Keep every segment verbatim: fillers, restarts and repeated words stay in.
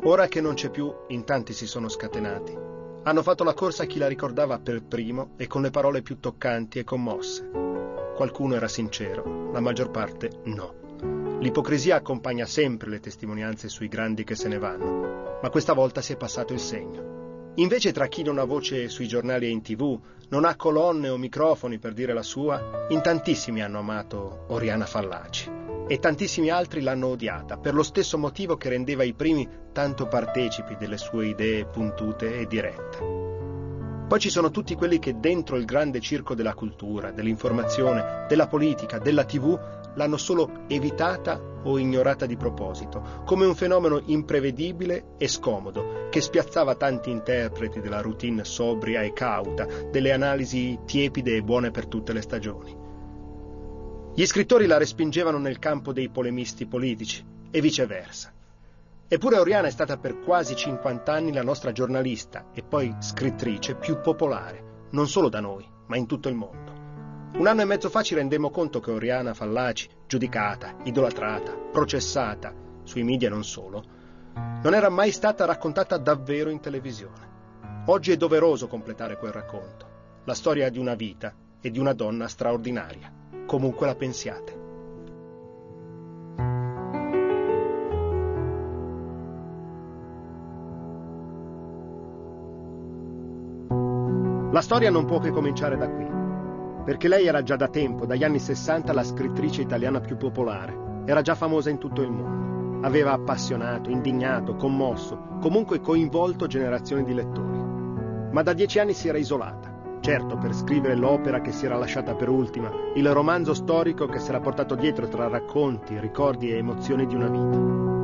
Ora che non c'è più, in tanti si sono scatenati. Hanno fatto la corsa a chi la ricordava per primo e con le parole più toccanti e commosse. Qualcuno era sincero, la maggior parte no. L'ipocrisia accompagna sempre le testimonianze sui grandi che se ne vanno, ma questa volta si è passato il segno. Invece tra chi non ha voce sui giornali e in tv, non ha colonne o microfoni per dire la sua, in tantissimi hanno amato Oriana Fallaci e tantissimi altri l'hanno odiata per lo stesso motivo che rendeva i primi tanto partecipi delle sue idee puntute e dirette. Poi ci sono tutti quelli che dentro il grande circo della cultura, dell'informazione, della politica, della tv l'hanno solo evitata o ignorata di proposito, come un fenomeno imprevedibile e scomodo che spiazzava tanti interpreti della routine sobria e cauta, delle analisi tiepide e buone per tutte le stagioni. Gli scrittori la respingevano nel campo dei polemisti politici e viceversa. Eppure Oriana è stata per quasi cinquanta anni la nostra giornalista e poi scrittrice più popolare, non solo da noi, ma in tutto il mondo. Un anno e mezzo fa ci rendemmo conto che Oriana Fallaci, giudicata, idolatrata, processata, sui media non solo, non era mai stata raccontata davvero in televisione. Oggi è doveroso completare quel racconto, la storia di una vita e di una donna straordinaria, comunque la pensiate. La storia non può che cominciare da qui, perché lei era già da tempo, dagli anni sessanta, la scrittrice italiana più popolare. Era già famosa in tutto il mondo. Aveva appassionato, indignato, commosso, comunque coinvolto generazioni di lettori. Ma da dieci anni si era isolata. Certo, per scrivere l'opera che si era lasciata per ultima, il romanzo storico che si era portato dietro tra racconti, ricordi e emozioni di una vita.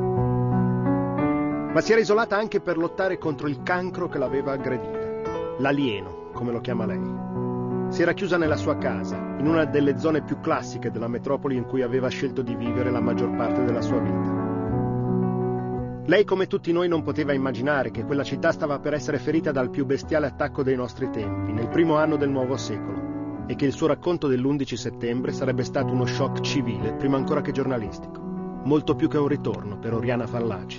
Ma si era isolata anche per lottare contro il cancro che l'aveva aggredita. L'alieno, come lo chiama lei. Si era chiusa nella sua casa, in una delle zone più classiche della metropoli in cui aveva scelto di vivere la maggior parte della sua vita. Lei, come tutti noi, non poteva immaginare che quella città stava per essere ferita dal più bestiale attacco dei nostri tempi, nel primo anno del nuovo secolo, e che il suo racconto dell'undici settembre sarebbe stato uno shock civile, prima ancora che giornalistico, molto più che un ritorno per Oriana Fallaci.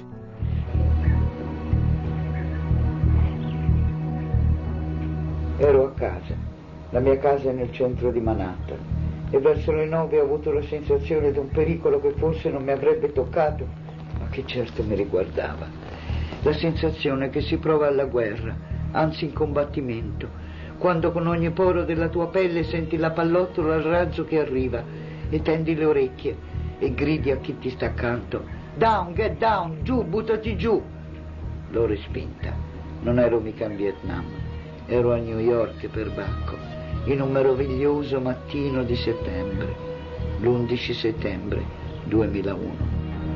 Ero a casa. La mia casa è nel centro di Manhattan e verso le nove ho avuto la sensazione di un pericolo che forse non mi avrebbe toccato, ma che certo mi riguardava. La sensazione che si prova alla guerra, anzi in combattimento, quando con ogni poro della tua pelle senti la pallottola al razzo che arriva e tendi le orecchie e gridi a chi ti sta accanto: down, get down, giù, buttati giù. L'ho respinta. Non ero mica in Vietnam, ero a New York per Bacco, in un meraviglioso mattino di settembre, l'undici settembre duemilauno.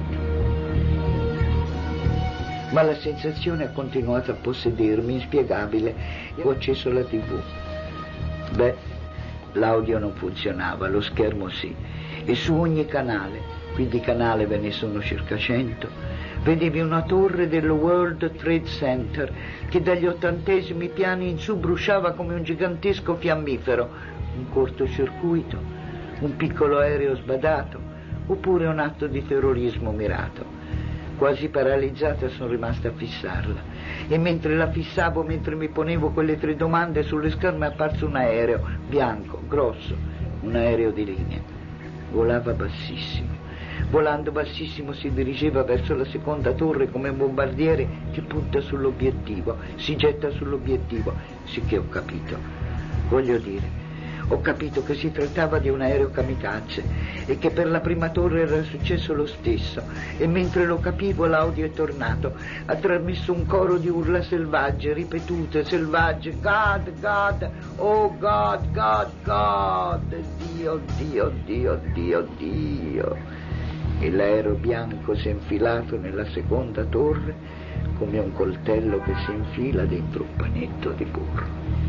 Ma la sensazione ha continuato a possedermi, inspiegabile, e ho acceso la tivù. Beh, l'audio non funzionava, lo schermo sì, e su ogni canale, quindi canale ve ne sono circa cento, vedevi una torre del World Trade Center che dagli ottantesimi piani in su bruciava come un gigantesco fiammifero, un cortocircuito, un piccolo aereo sbadato, oppure un atto di terrorismo mirato. Quasi paralizzata sono rimasta a fissarla e mentre la fissavo, mentre mi ponevo quelle tre domande, sullo schermo è apparso un aereo bianco, grosso, un aereo di linea. Volava bassissimo. Volando bassissimo si dirigeva verso la seconda torre come un bombardiere che punta sull'obiettivo, si getta sull'obiettivo. Sicché ho capito. Voglio dire, ho capito che si trattava di un aereo kamikaze e che per la prima torre era successo lo stesso. E mentre lo capivo l'audio è tornato, ha trasmesso un coro di urla selvagge, ripetute, selvagge. God, God, oh God, God, God, Dio, Dio, Dio, Dio, Dio. E l'aereo bianco si è infilato nella seconda torre come un coltello che si infila dentro un panetto di burro.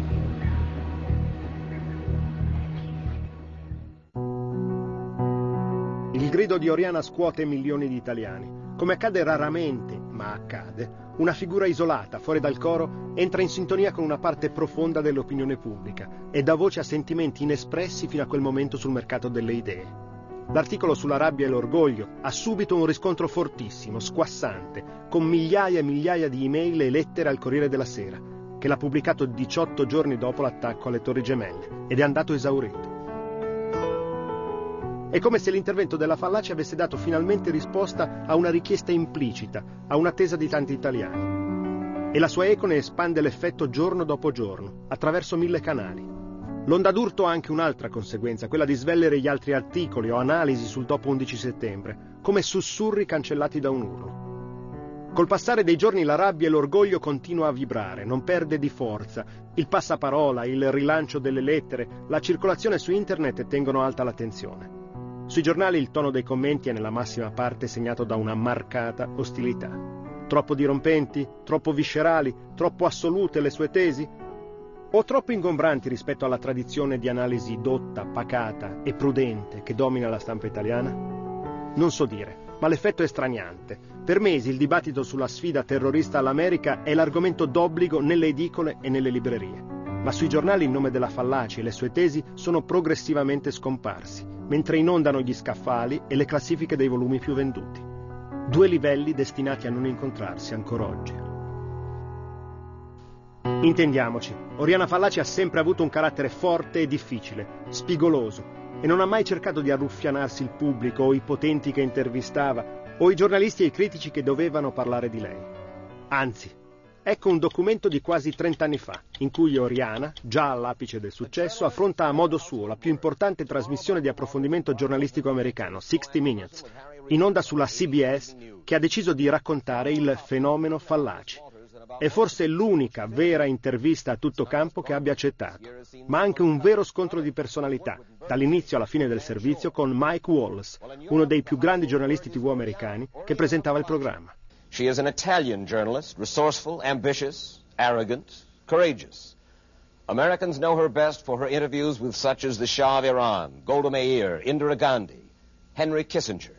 Il grido di Oriana scuote milioni di italiani. Come accade raramente, ma accade, una figura isolata, fuori dal coro, entra in sintonia con una parte profonda dell'opinione pubblica e dà voce a sentimenti inespressi fino a quel momento sul mercato delle idee. L'articolo sulla rabbia e l'orgoglio ha subito un riscontro fortissimo, squassante, con migliaia e migliaia di email e lettere al Corriere della Sera, che l'ha pubblicato diciotto giorni dopo l'attacco alle Torri Gemelle, ed è andato esaurito. È come se l'intervento della Fallaci avesse dato finalmente risposta a una richiesta implicita, a un'attesa di tanti italiani. E la sua eco ne espande l'effetto giorno dopo giorno, attraverso mille canali. L'onda d'urto ha anche un'altra conseguenza, quella di svellere gli altri articoli o analisi sul dopo undici settembre, come sussurri cancellati da un urlo. Col passare dei giorni la rabbia e l'orgoglio continua a vibrare, non perde di forza. Il passaparola, il rilancio delle lettere, la circolazione su internet tengono alta l'attenzione. Sui giornali il tono dei commenti è nella massima parte segnato da una marcata ostilità. Troppo dirompenti, troppo viscerali, troppo assolute le sue tesi? O troppo ingombranti rispetto alla tradizione di analisi dotta, pacata e prudente che domina la stampa italiana? Non so dire, ma l'effetto è straniante. Per mesi il dibattito sulla sfida terrorista all'America è l'argomento d'obbligo nelle edicole e nelle librerie. Ma sui giornali il nome della Fallaci e le sue tesi sono progressivamente scomparsi, mentre inondano gli scaffali e le classifiche dei volumi più venduti. Due livelli destinati a non incontrarsi ancora oggi. Intendiamoci, Oriana Fallaci ha sempre avuto un carattere forte e difficile, spigoloso, e non ha mai cercato di arruffianarsi il pubblico o i potenti che intervistava o i giornalisti e i critici che dovevano parlare di lei. Anzi, ecco un documento di quasi trent'anni fa, in cui Oriana, già all'apice del successo, affronta a modo suo la più importante trasmissione di approfondimento giornalistico americano, sessanta Minutes, in onda sulla C B S, che ha deciso di raccontare il fenomeno Fallaci. È forse l'unica vera intervista a tutto campo che abbia accettato, ma anche un vero scontro di personalità, dall'inizio alla fine del servizio, con Mike Wallace, uno dei più grandi giornalisti tivù americani, che presentava il programma. She is an Italian journalist, resourceful, ambitious, arrogant, courageous. Americans know her best for her interviews with such as the Shah of Iran, Golda Meir, Indira Gandhi, Henry Kissinger.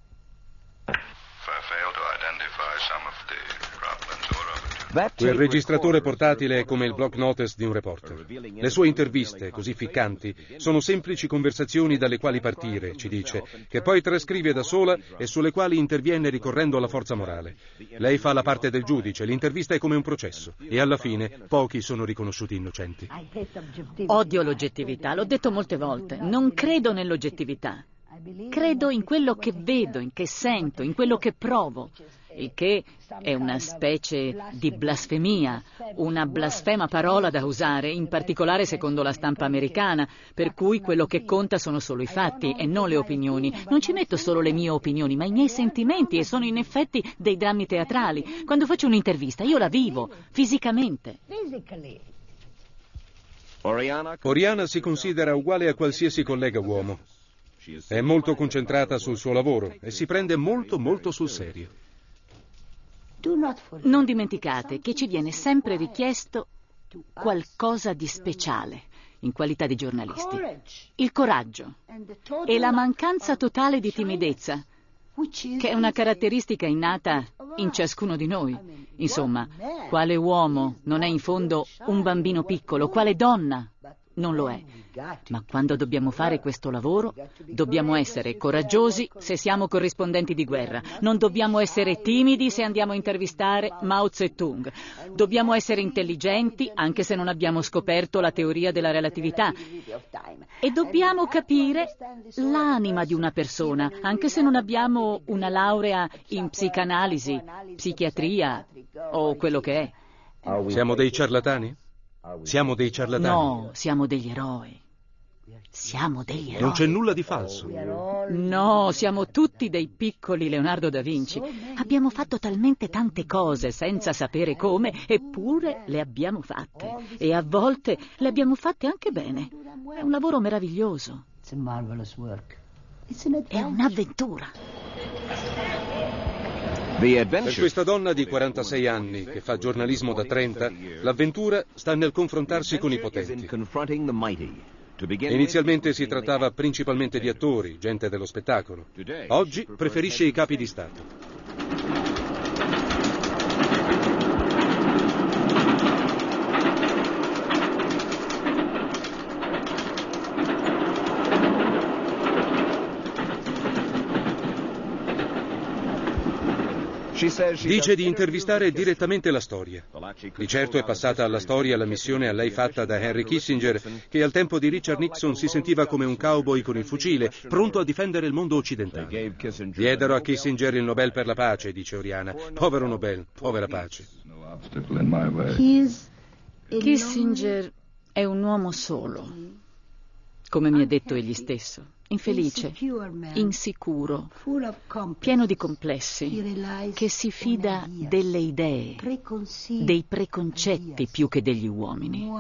Quel registratore portatile è come il block notice di un reporter. Le sue interviste, così ficcanti, sono semplici conversazioni dalle quali partire, ci dice, che poi trascrive da sola e sulle quali interviene ricorrendo alla forza morale. Lei fa la parte del giudice, l'intervista è come un processo e alla fine pochi sono riconosciuti innocenti. Odio l'oggettività, l'ho detto molte volte, non credo nell'oggettività. Credo in quello che vedo, in che sento, in quello che provo, il che è una specie di blasfemia, una blasfema parola da usare, in particolare secondo la stampa americana, per cui quello che conta sono solo i fatti e non le opinioni. Non ci metto solo le mie opinioni, ma i miei sentimenti, e sono in effetti dei drammi teatrali. Quando faccio un'intervista io la vivo, fisicamente. Oriana si considera uguale a qualsiasi collega uomo. È molto concentrata sul suo lavoro e si prende molto molto sul serio. Non dimenticate che ci viene sempre richiesto qualcosa di speciale in qualità di giornalisti. Il coraggio e la mancanza totale di timidezza, che è una caratteristica innata in ciascuno di noi. Insomma, quale uomo non è in fondo un bambino piccolo? Quale donna non lo è? Ma quando dobbiamo fare questo lavoro, dobbiamo essere coraggiosi se siamo corrispondenti di guerra. Non dobbiamo essere timidi se andiamo a intervistare Mao Zedong. Dobbiamo essere intelligenti anche se non abbiamo scoperto la teoria della relatività. E dobbiamo capire l'anima di una persona, anche se non abbiamo una laurea in psicanalisi, psichiatria o quello che è. Siamo dei ciarlatani? Siamo dei ciarlatani? No, siamo degli eroi. Siamo degli eroi. Non c'è nulla di falso. No, siamo tutti dei piccoli Leonardo da Vinci. Abbiamo fatto talmente tante cose senza sapere come, eppure le abbiamo fatte. E a volte le abbiamo fatte anche bene. È un lavoro meraviglioso. È un'avventura. Per questa donna di quarantasei anni, che fa giornalismo da trenta, l'avventura sta nel confrontarsi con i potenti. Inizialmente si trattava principalmente di attori, gente dello spettacolo. Oggi preferisce i capi di Stato. Dice di intervistare direttamente la storia. Di certo è passata alla storia la missione a lei fatta da Henry Kissinger, che al tempo di Richard Nixon si sentiva come un cowboy con il fucile, pronto a difendere il mondo occidentale. Diedero a Kissinger il Nobel per la pace, dice Oriana. Povero Nobel, povera pace. Kissinger è un uomo solo, come mi ha detto egli stesso. Infelice, insicuro, pieno di complessi, che si fida delle idee, dei preconcetti più che degli uomini.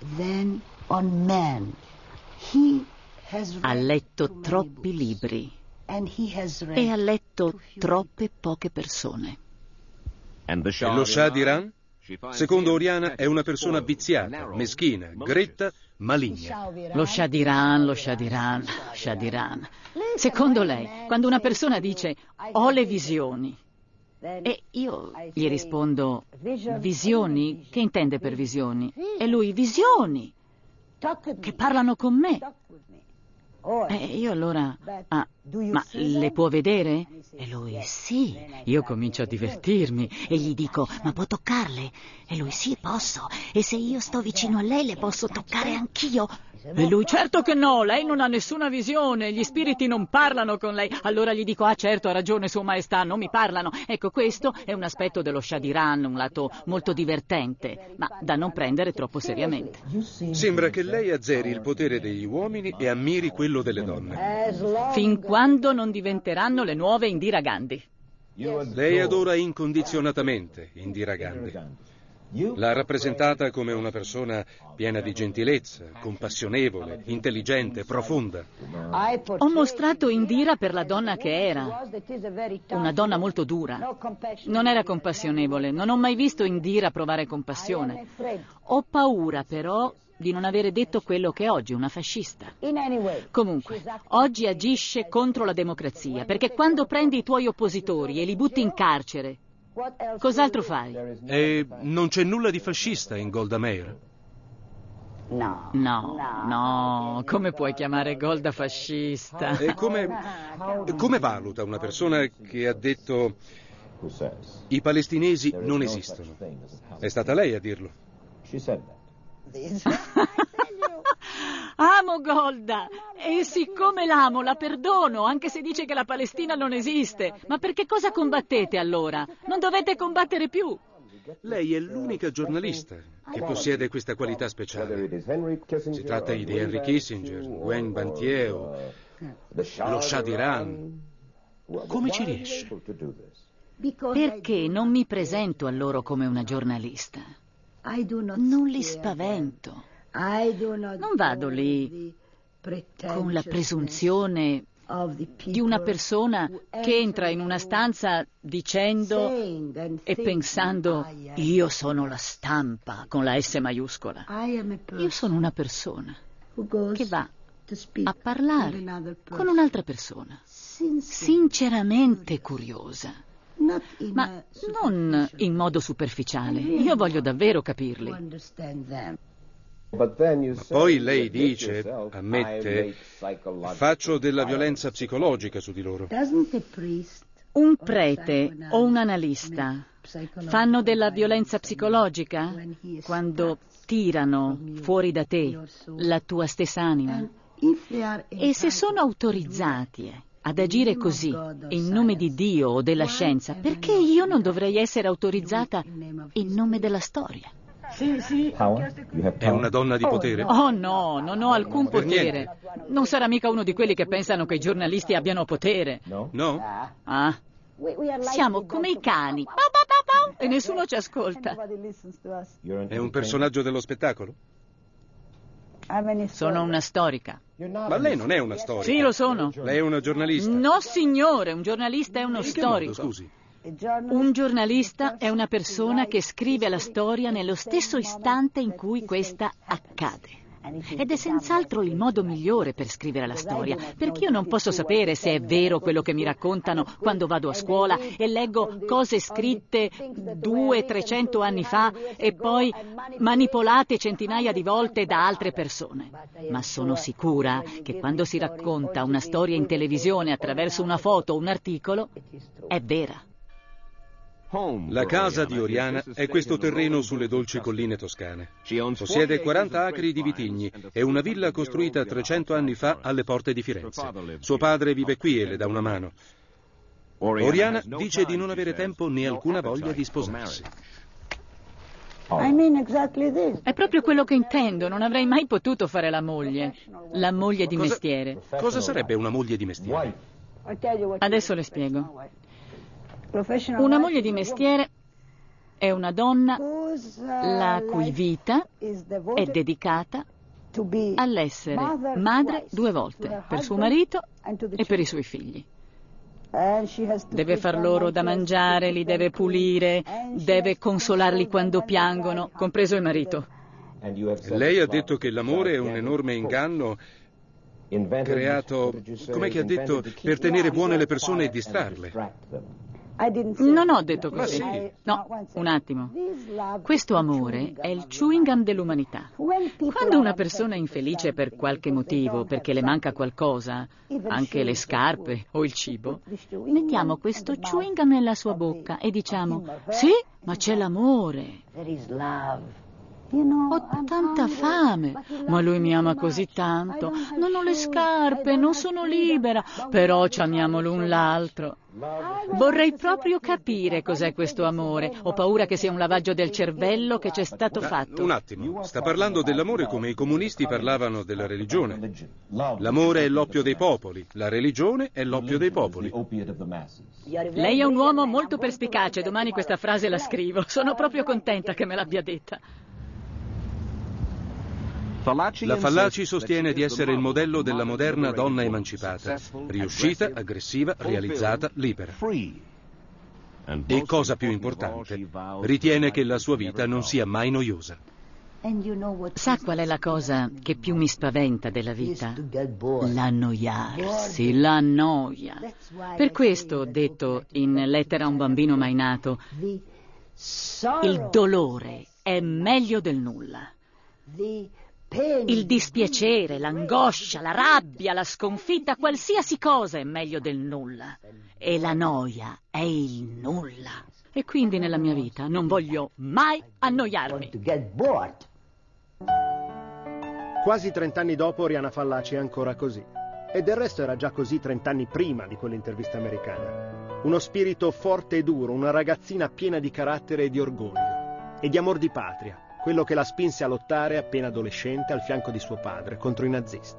Ha letto troppi libri e ha letto troppe poche persone. E lo Shah d'Iran? Secondo Oriana è una persona viziata, meschina, gretta, maligna. Lo Shah d'Iran, lo Shah d'Iran, Shah d'Iran. Secondo lei, quando una persona dice ho le visioni, e io gli rispondo visioni? Che intende per visioni? E lui visioni, che parlano con me. E io allora, ah, ma le può vedere? E lui, sì. Io comincio a divertirmi e gli dico, ma può toccarle? E lui, sì, posso. E se io sto vicino a lei, le posso toccare anch'io? E lui, certo che no, lei non ha nessuna visione, gli spiriti non parlano con lei. Allora gli dico, ah certo, ha ragione Sua Maestà, non mi parlano. Ecco, questo è un aspetto dello Shah d'Iran, un lato molto divertente, ma da non prendere troppo seriamente. Sembra che lei azzeri il potere degli uomini e ammiri quello delle donne. Fin quando non diventeranno le nuove Indira Gandhi. Lei adora incondizionatamente Indira Gandhi. L'ha rappresentata come una persona piena di gentilezza, compassionevole, intelligente, profonda. Ho mostrato Indira per la donna che era, una donna molto dura. Non era compassionevole, non ho mai visto Indira provare compassione. Ho paura però di non avere detto quello che è oggi, una fascista. Comunque, oggi agisce contro la democrazia, perché quando prendi i tuoi oppositori e li butti in carcere, cos'altro fai? E non c'è nulla di fascista in Golda Meir? No, no, no, come puoi chiamare Golda fascista? E come, come valuta una persona che ha detto i palestinesi non esistono? È stata lei a dirlo. Amo Golda e siccome l'amo la perdono anche se dice che la Palestina non esiste. Ma perché cosa combattete allora? Non dovete combattere più. Lei è l'unica giornalista che possiede questa qualità speciale. Si tratta di Henry Kissinger, Gwen Bantieo, lo Shah d'Iran. Come ci riesce? Perché non mi presento a loro come una giornalista. Non li spavento. Non vado lì con la presunzione di una persona che entra in una stanza dicendo e pensando io sono la stampa con la S maiuscola. Io sono una persona che va a parlare con un'altra persona, sinceramente curiosa. Ma non in modo superficiale, io voglio davvero capirli. Ma poi lei dice, ammette, faccio della violenza psicologica su di loro. Un prete o un analista fanno della violenza psicologica quando tirano fuori da te la tua stessa anima? E se sono autorizzati ad agire così in nome di Dio o della scienza, perché io non dovrei essere autorizzata in nome della storia? È una donna di potere? Oh no, non ho alcun potere. Non sarà mica uno di quelli che pensano che i giornalisti abbiano potere. No? Ah, siamo come i cani. E nessuno ci ascolta. È un personaggio dello spettacolo? Sono una storica. Ma lei non è una storica. Sì, lo sono. Lei è una giornalista. No, signore, un giornalista è uno In che storico. modo, scusi? Un giornalista è una persona che scrive la storia nello stesso istante in cui questa accade. Ed è senz'altro il modo migliore per scrivere la storia, perché io non posso sapere se è vero quello che mi raccontano quando vado a scuola e leggo cose scritte due, trecento anni fa e poi manipolate centinaia di volte da altre persone. Ma sono sicura che quando si racconta una storia in televisione attraverso una foto o un articolo, è vera. La casa di Oriana è questo terreno sulle dolci colline toscane. Possiede quaranta acri di vitigni e una villa costruita trecento anni fa alle porte di Firenze. Suo padre vive qui e le dà una mano. Oriana dice di non avere tempo né alcuna voglia di sposarsi. È proprio quello che intendo, non avrei mai potuto fare la moglie, la moglie di Cosa, mestiere. Cosa sarebbe una moglie di mestiere? Adesso le spiego. Una moglie di mestiere è una donna la cui vita è dedicata all'essere madre due volte, per suo marito e per i suoi figli. Deve far loro da mangiare, li deve pulire, deve consolarli quando piangono, compreso il marito. Lei ha detto che l'amore è un enorme inganno creato, come che ha detto, per tenere buone le persone e distrarle. Non ho detto così. Ma sì. No, un attimo. Questo amore è il chewing gum dell'umanità. Quando una persona è infelice per qualche motivo, perché le manca qualcosa, anche le scarpe o il cibo, mettiamo questo chewing gum nella sua bocca e diciamo: sì, ma c'è l'amore. Ho tanta fame, ma lui mi ama così tanto. Non ho le scarpe, non sono libera, però ci amiamo l'un l'altro. Vorrei proprio capire cos'è questo amore. Ho paura che sia un lavaggio del cervello che c'è stato fatto. Un attimo, sta parlando dell'amore come i comunisti parlavano della religione. L'amore è l'oppio dei popoli, la religione è l'oppio dei popoli. Lei è un uomo molto perspicace, domani questa frase la scrivo. Sono proprio contenta che me l'abbia detta. La Fallaci sostiene di essere il modello della moderna donna emancipata, riuscita, aggressiva, realizzata, libera. E cosa più importante, ritiene che la sua vita non sia mai noiosa. Sa qual è la cosa che più mi spaventa della vita? L'annoiarsi, la noia. Per questo ho detto in Lettera a un bambino mai nato: il dolore è meglio del nulla. Il dispiacere, l'angoscia, la rabbia, la sconfitta, qualsiasi cosa è meglio del nulla. E la noia è il nulla. E quindi nella mia vita non voglio mai annoiarmi. Quasi trent'anni dopo Oriana Fallaci è ancora così. E del resto era già così trent'anni prima di quell'intervista americana. Uno spirito forte e duro, una ragazzina piena di carattere e di orgoglio. E di amor di patria. Quello che la spinse a lottare appena adolescente al fianco di suo padre contro i nazisti.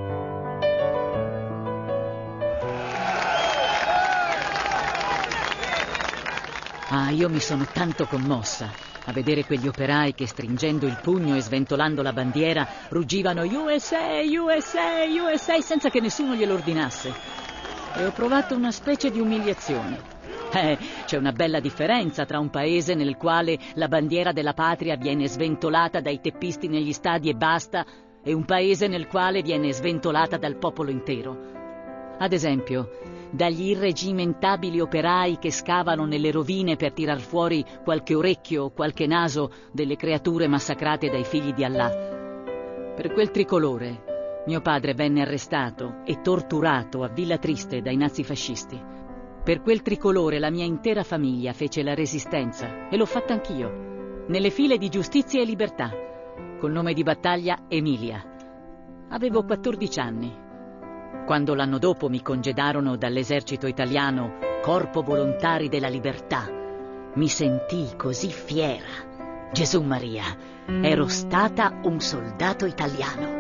Ah, io mi sono tanto commossa a vedere quegli operai che, stringendo il pugno e sventolando la bandiera, ruggivano U S A, U S A, U S A senza che nessuno glielo ordinasse. E ho provato una specie di umiliazione. Eh, c'è una bella differenza tra un paese nel quale la bandiera della patria viene sventolata dai teppisti negli stadi e basta, e un paese nel quale viene sventolata dal popolo intero. Ad esempio, dagli irregimentabili operai che scavano nelle rovine per tirar fuori qualche orecchio o qualche naso delle creature massacrate dai figli di Allah. Per quel tricolore, mio padre venne arrestato e torturato a Villa Triste dai nazifascisti. Per quel tricolore la mia intera famiglia fece la resistenza, e l'ho fatta anch'io, nelle file di Giustizia e Libertà, col nome di battaglia Emilia. Avevo quattordici anni. Quando l'anno dopo mi congedarono dall'esercito italiano, Corpo Volontari della Libertà, mi sentii così fiera. Gesù Maria, ero stata un soldato italiano.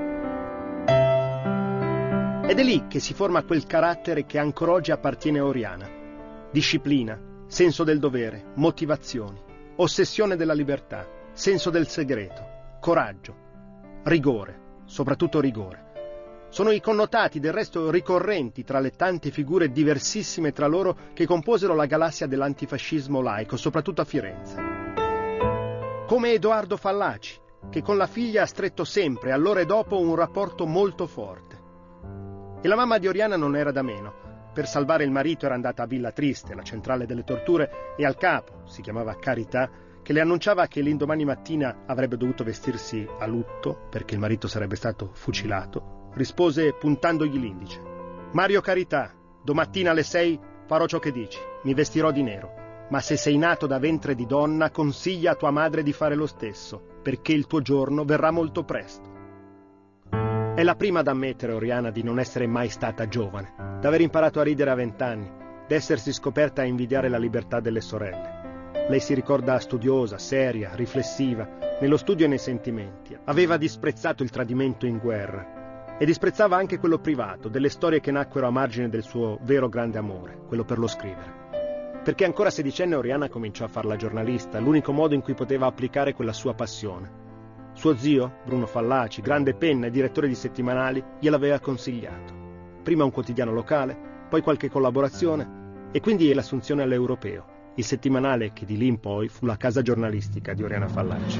Ed è lì che si forma quel carattere che ancora oggi appartiene a Oriana. Disciplina, senso del dovere, motivazioni, ossessione della libertà, senso del segreto, coraggio, rigore, soprattutto rigore. Sono i connotati del resto ricorrenti tra le tante figure diversissime tra loro che composero la galassia dell'antifascismo laico, soprattutto a Firenze. Come Edoardo Fallaci, che con la figlia ha stretto sempre, allora e dopo, un rapporto molto forte. E la mamma di Oriana non era da meno. Per salvare il marito era andata a Villa Triste, la centrale delle torture, e al capo, si chiamava Carità, che le annunciava che l'indomani mattina avrebbe dovuto vestirsi a lutto perché il marito sarebbe stato fucilato, rispose puntandogli l'indice: Mario Carità, domattina alle sei farò ciò che dici, mi vestirò di nero. ma se sei nato da ventre di donna, consiglia a tua madre di fare lo stesso, perché il tuo giorno verrà molto presto. È la prima ad ammettere, Oriana, di non essere mai stata giovane, d'aver imparato a ridere a vent'anni, d'essersi scoperta a invidiare la libertà delle sorelle. Lei si ricorda studiosa, seria, riflessiva, nello studio e nei sentimenti. Aveva disprezzato il tradimento in guerra e disprezzava anche quello privato, delle storie che nacquero a margine del suo vero grande amore, quello per lo scrivere. Perché ancora sedicenne Oriana cominciò a far la giornalista, l'unico modo in cui poteva applicare quella sua passione. Suo zio, Bruno Fallaci, grande penna e direttore di settimanali, gliel'aveva consigliato. Prima un quotidiano locale, poi qualche collaborazione e quindi l'assunzione all'Europeo, il settimanale che di lì in poi fu la casa giornalistica di Oriana Fallaci.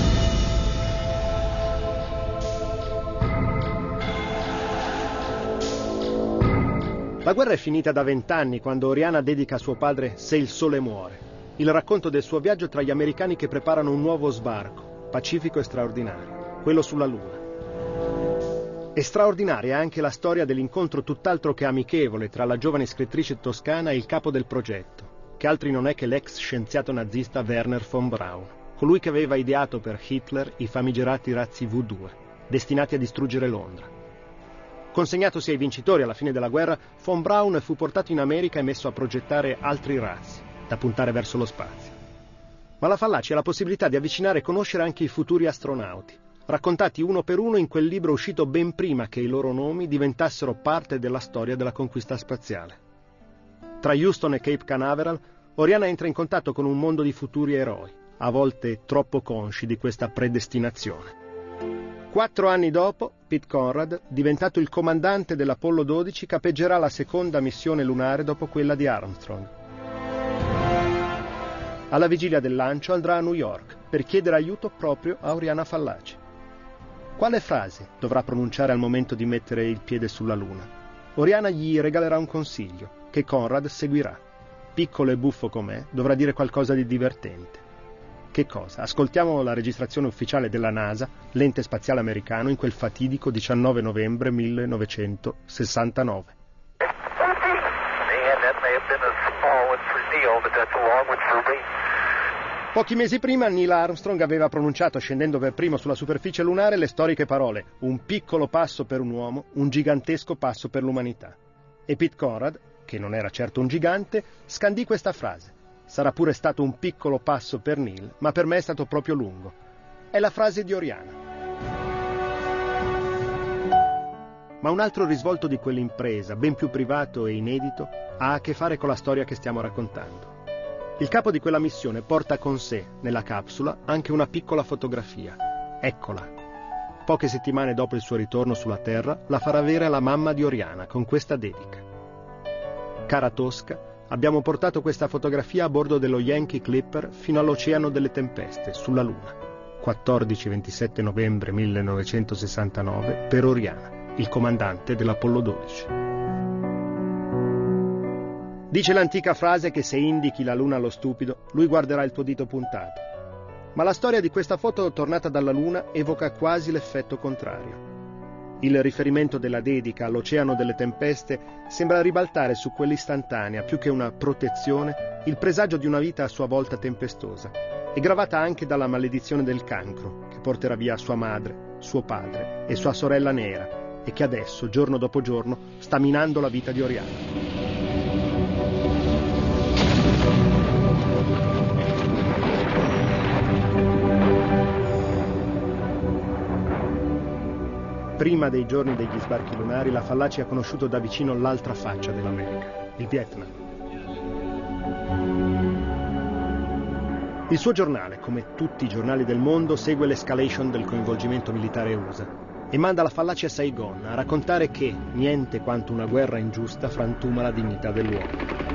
La guerra è finita da vent'anni quando Oriana dedica a suo padre Se il sole muore, il racconto del suo viaggio tra gli americani che preparano un nuovo sbarco, pacifico e straordinario, quello sulla Luna. E straordinaria è anche la storia dell'incontro tutt'altro che amichevole tra la giovane scrittrice toscana e il capo del progetto, che altri non è che l'ex scienziato nazista Werner von Braun, colui che aveva ideato per Hitler i famigerati razzi V due, destinati a distruggere Londra. Consegnatosi ai vincitori alla fine della guerra, von Braun fu portato in America e messo a progettare altri razzi, da puntare verso lo spazio. Ma la Fallaci ha la possibilità di avvicinare e conoscere anche i futuri astronauti, raccontati uno per uno in quel libro uscito ben prima che i loro nomi diventassero parte della storia della conquista spaziale. Tra Houston e Cape Canaveral, Oriana entra in contatto con un mondo di futuri eroi, a volte troppo consci di questa predestinazione. Quattro anni dopo, Pete Conrad, diventato il comandante dell'Apollo dodici, capeggerà la seconda missione lunare dopo quella di Armstrong. Alla vigilia del lancio andrà a New York per chiedere aiuto proprio a Oriana Fallaci. Quale frase dovrà pronunciare al momento di mettere il piede sulla Luna? Oriana gli regalerà un consiglio, che Conrad seguirà. Piccolo e buffo com'è, dovrà dire qualcosa di divertente. Che cosa? Ascoltiamo la registrazione ufficiale della NASA, l'ente spaziale americano, in quel fatidico diciannove novembre millenovecentosessantanove. Pochi mesi prima Neil Armstrong aveva pronunciato, scendendo per primo sulla superficie lunare, le storiche parole: un piccolo passo per un uomo, un gigantesco passo per l'umanità. E Pete Conrad, che non era certo un gigante, scandì questa frase: sarà pure stato un piccolo passo per Neil, ma per me è stato proprio lungo. È la frase di Oriana. Ma un altro risvolto di quell'impresa, ben più privato e inedito, ha a che fare con la storia che stiamo raccontando. Il capo di quella missione porta con sé, nella capsula, anche una piccola fotografia. Eccola. Poche settimane dopo il suo ritorno sulla Terra, la farà avere alla mamma di Oriana, con questa dedica. Cara Tosca, abbiamo portato questa fotografia a bordo dello Yankee Clipper fino all'Oceano delle Tempeste, sulla Luna. quattordici ventisette novembre millenovecentosessantanove, per Oriana, il comandante dell'Apollo dodici. Dice l'antica frase che se indichi la Luna allo stupido, lui guarderà il tuo dito puntato. Ma la storia di questa foto tornata dalla Luna evoca quasi l'effetto contrario. Il riferimento della dedica all'Oceano delle Tempeste sembra ribaltare su quell'istantanea, più che una protezione, il presagio di una vita a sua volta tempestosa, e gravata anche dalla maledizione del cancro, che porterà via sua madre, suo padre e sua sorella nera, e che adesso, giorno dopo giorno, sta minando la vita di Oriana. Prima dei giorni degli sbarchi lunari, la Fallaci ha conosciuto da vicino l'altra faccia dell'America, il Vietnam. Il suo giornale, come tutti i giornali del mondo, segue l'escalation del coinvolgimento militare U S A e manda la Fallaci a Saigon a raccontare che niente quanto una guerra ingiusta frantuma la dignità dell'uomo.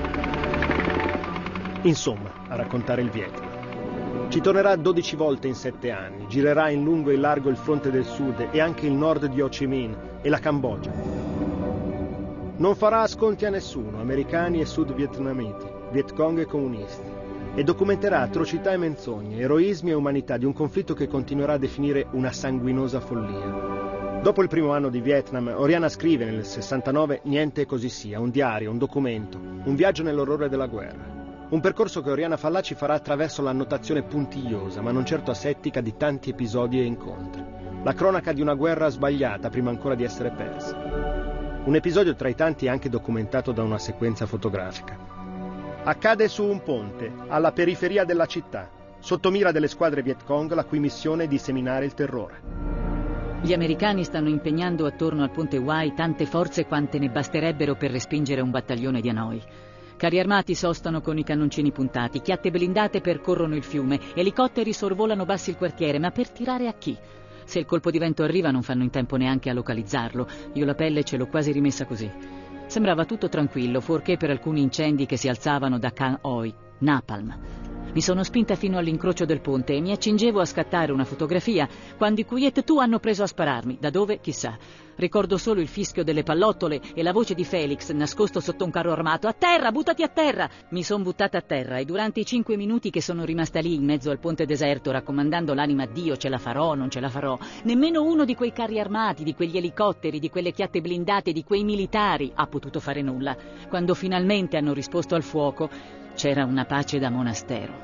Insomma, a raccontare il Vietnam. Ci tornerà dodici volte in sette anni, girerà in lungo e in largo il fronte del sud e anche il nord di Ho Chi Minh e la Cambogia. Non farà sconti a nessuno, americani e sud vietnamiti, Vietcong e comunisti, e documenterà atrocità e menzogne, eroismi e umanità di un conflitto che continuerà a definire una sanguinosa follia. Dopo il primo anno di Vietnam, Oriana scrive nel sessantanove Niente così sia, un diario, un documento, un viaggio nell'orrore della guerra. Un percorso che Oriana Fallaci farà attraverso l'annotazione puntigliosa, ma non certo asettica, di tanti episodi e incontri. La cronaca di una guerra sbagliata prima ancora di essere persa. Un episodio tra i tanti anche documentato da una sequenza fotografica. Accade su un ponte, alla periferia della città, sotto mira delle squadre Viet Cong, la cui missione è disseminare il terrore. Gli americani stanno impegnando attorno al ponte Wai tante forze quante ne basterebbero per respingere un battaglione di Hanoi. Carri armati sostano con i cannoncini puntati, chiatte blindate percorrono il fiume, elicotteri sorvolano bassi il quartiere, ma per tirare a chi? Se il colpo di vento arriva non fanno in tempo neanche a localizzarlo. Io la pelle ce l'ho quasi rimessa così. Sembrava tutto tranquillo, fuorché per alcuni incendi che si alzavano da Can Hoi, Napalm. Mi sono spinta fino all'incrocio del ponte e mi accingevo a scattare una fotografia quando i Cuyet Tu hanno preso a spararmi. Da dove? Chissà. Ricordo solo il fischio delle pallottole e la voce di Felix nascosto sotto un carro armato. A terra, buttati a terra! Mi son buttata a terra e durante i cinque minuti che sono rimasta lì in mezzo al ponte deserto raccomandando l'anima a Dio, ce la farò, non ce la farò, nemmeno uno di quei carri armati, di quegli elicotteri, di quelle chiatte blindate, di quei militari ha potuto fare nulla. Quando finalmente hanno risposto al fuoco c'era una pace da monastero.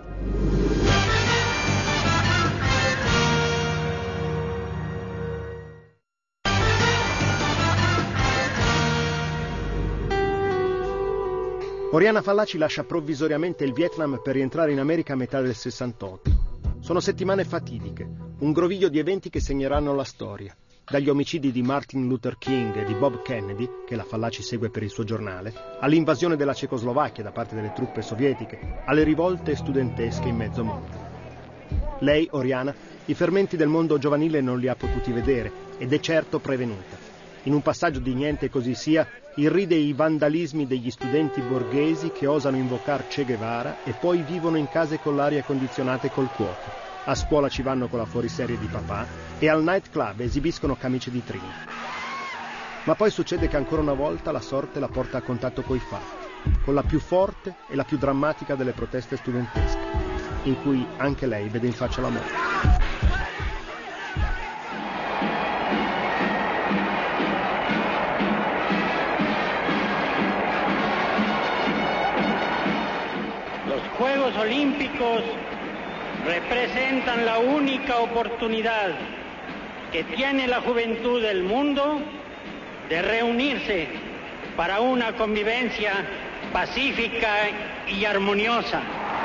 Oriana Fallaci lascia provvisoriamente il Vietnam per rientrare in America a metà del sessantotto. Sono settimane fatidiche, un groviglio di eventi che segneranno la storia. Dagli omicidi di Martin Luther King e di Bob Kennedy, che la Fallaci segue per il suo giornale, all'invasione della Cecoslovacchia da parte delle truppe sovietiche, alle rivolte studentesche in mezzo mondo. Lei, Oriana, i fermenti del mondo giovanile non li ha potuti vedere ed è certo prevenuta. In un passaggio di Niente così sia, irride i vandalismi degli studenti borghesi che osano invocare Che Guevara e poi vivono in case con l'aria condizionata e col cuoco. A scuola ci vanno con la fuoriserie di papà e al nightclub esibiscono camicie di trini. Ma poi succede che ancora una volta la sorte la porta a contatto coi fatti, con la più forte e la più drammatica delle proteste studentesche, in cui anche lei vede in faccia la morte. Los Juegos Olímpicos representan la única oportunidad que tiene la juventud del mundo de reunirse para una convivencia pacífica y armoniosa.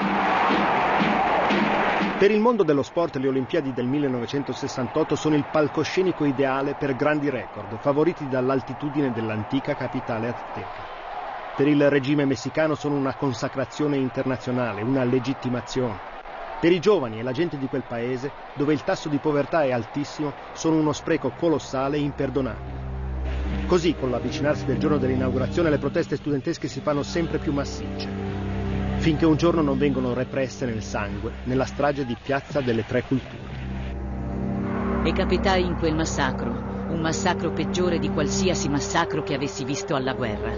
Per il mondo dello sport le Olimpiadi del millenovecentosessantotto sono il palcoscenico ideale per grandi record, favoriti dall'altitudine dell'antica capitale azteca. Per il regime messicano sono una consacrazione internazionale, una legittimazione. Per i giovani e la gente di quel paese, dove il tasso di povertà è altissimo, sono uno spreco colossale e imperdonabile. Così, con l'avvicinarsi del giorno dell'inaugurazione, le proteste studentesche si fanno sempre più massicce, finché un giorno non vengono represse nel sangue, nella strage di Piazza delle Tre Culture. E capitai in quel massacro, un massacro peggiore di qualsiasi massacro che avessi visto alla guerra.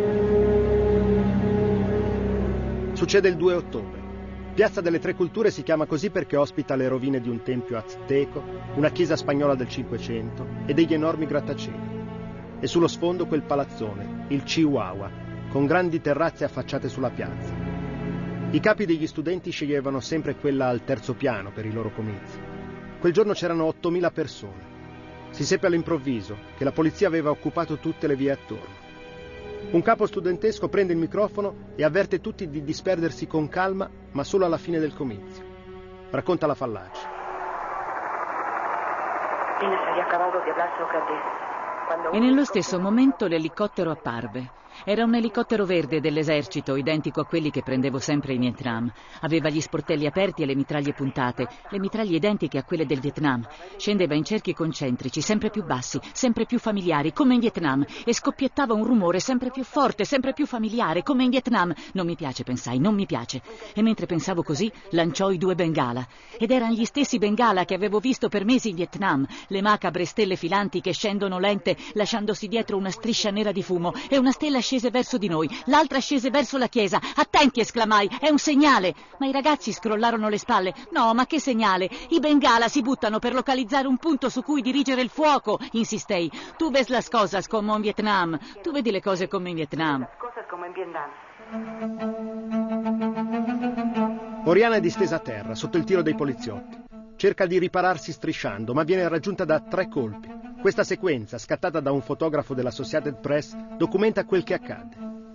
Succede il due ottobre. Piazza delle Tre Culture si chiama così perché ospita le rovine di un tempio azteco, una chiesa spagnola del Cinquecento e degli enormi grattacieli. E sullo sfondo quel palazzone, il Chihuahua, con grandi terrazze affacciate sulla piazza. I capi degli studenti sceglievano sempre quella al terzo piano per i loro comizi. Quel giorno c'erano ottomila persone. Si seppe all'improvviso che la polizia aveva occupato tutte le vie attorno. Un capo studentesco prende il microfono e avverte tutti di disperdersi con calma, ma solo alla fine del comizio. Racconta la Fallaci. E nello stesso momento l'elicottero apparve. Era un elicottero verde dell'esercito, identico a quelli che prendevo sempre in Vietnam. Aveva gli sportelli aperti e le mitraglie puntate, le mitraglie identiche a quelle del Vietnam. Scendeva in cerchi concentrici, sempre più bassi, sempre più familiari, come in Vietnam, e scoppiettava un rumore sempre più forte, sempre più familiare, come in Vietnam. Non mi piace, pensai, non mi piace. E mentre pensavo così, lanciò i due bengala. Ed erano gli stessi bengala che avevo visto per mesi in Vietnam, le macabre stelle filanti che scendono lente, lasciandosi dietro una striscia nera di fumo, e una stella scese verso di noi, l'altra scese verso la chiesa. Attenti, esclamai, è un segnale. Ma i ragazzi scrollarono le spalle. No, ma che segnale? I bengala si buttano per localizzare un punto su cui dirigere il fuoco, insistei. Tu ves las cosas como en Vietnam. Tu vedi le cose come in Vietnam. Cosas como en Vietnam. Oriana è distesa a terra, sotto il tiro dei poliziotti. Cerca di ripararsi strisciando, ma viene raggiunta da tre colpi. Questa sequenza, scattata da un fotografo dell'Associated Press, documenta quel che accade.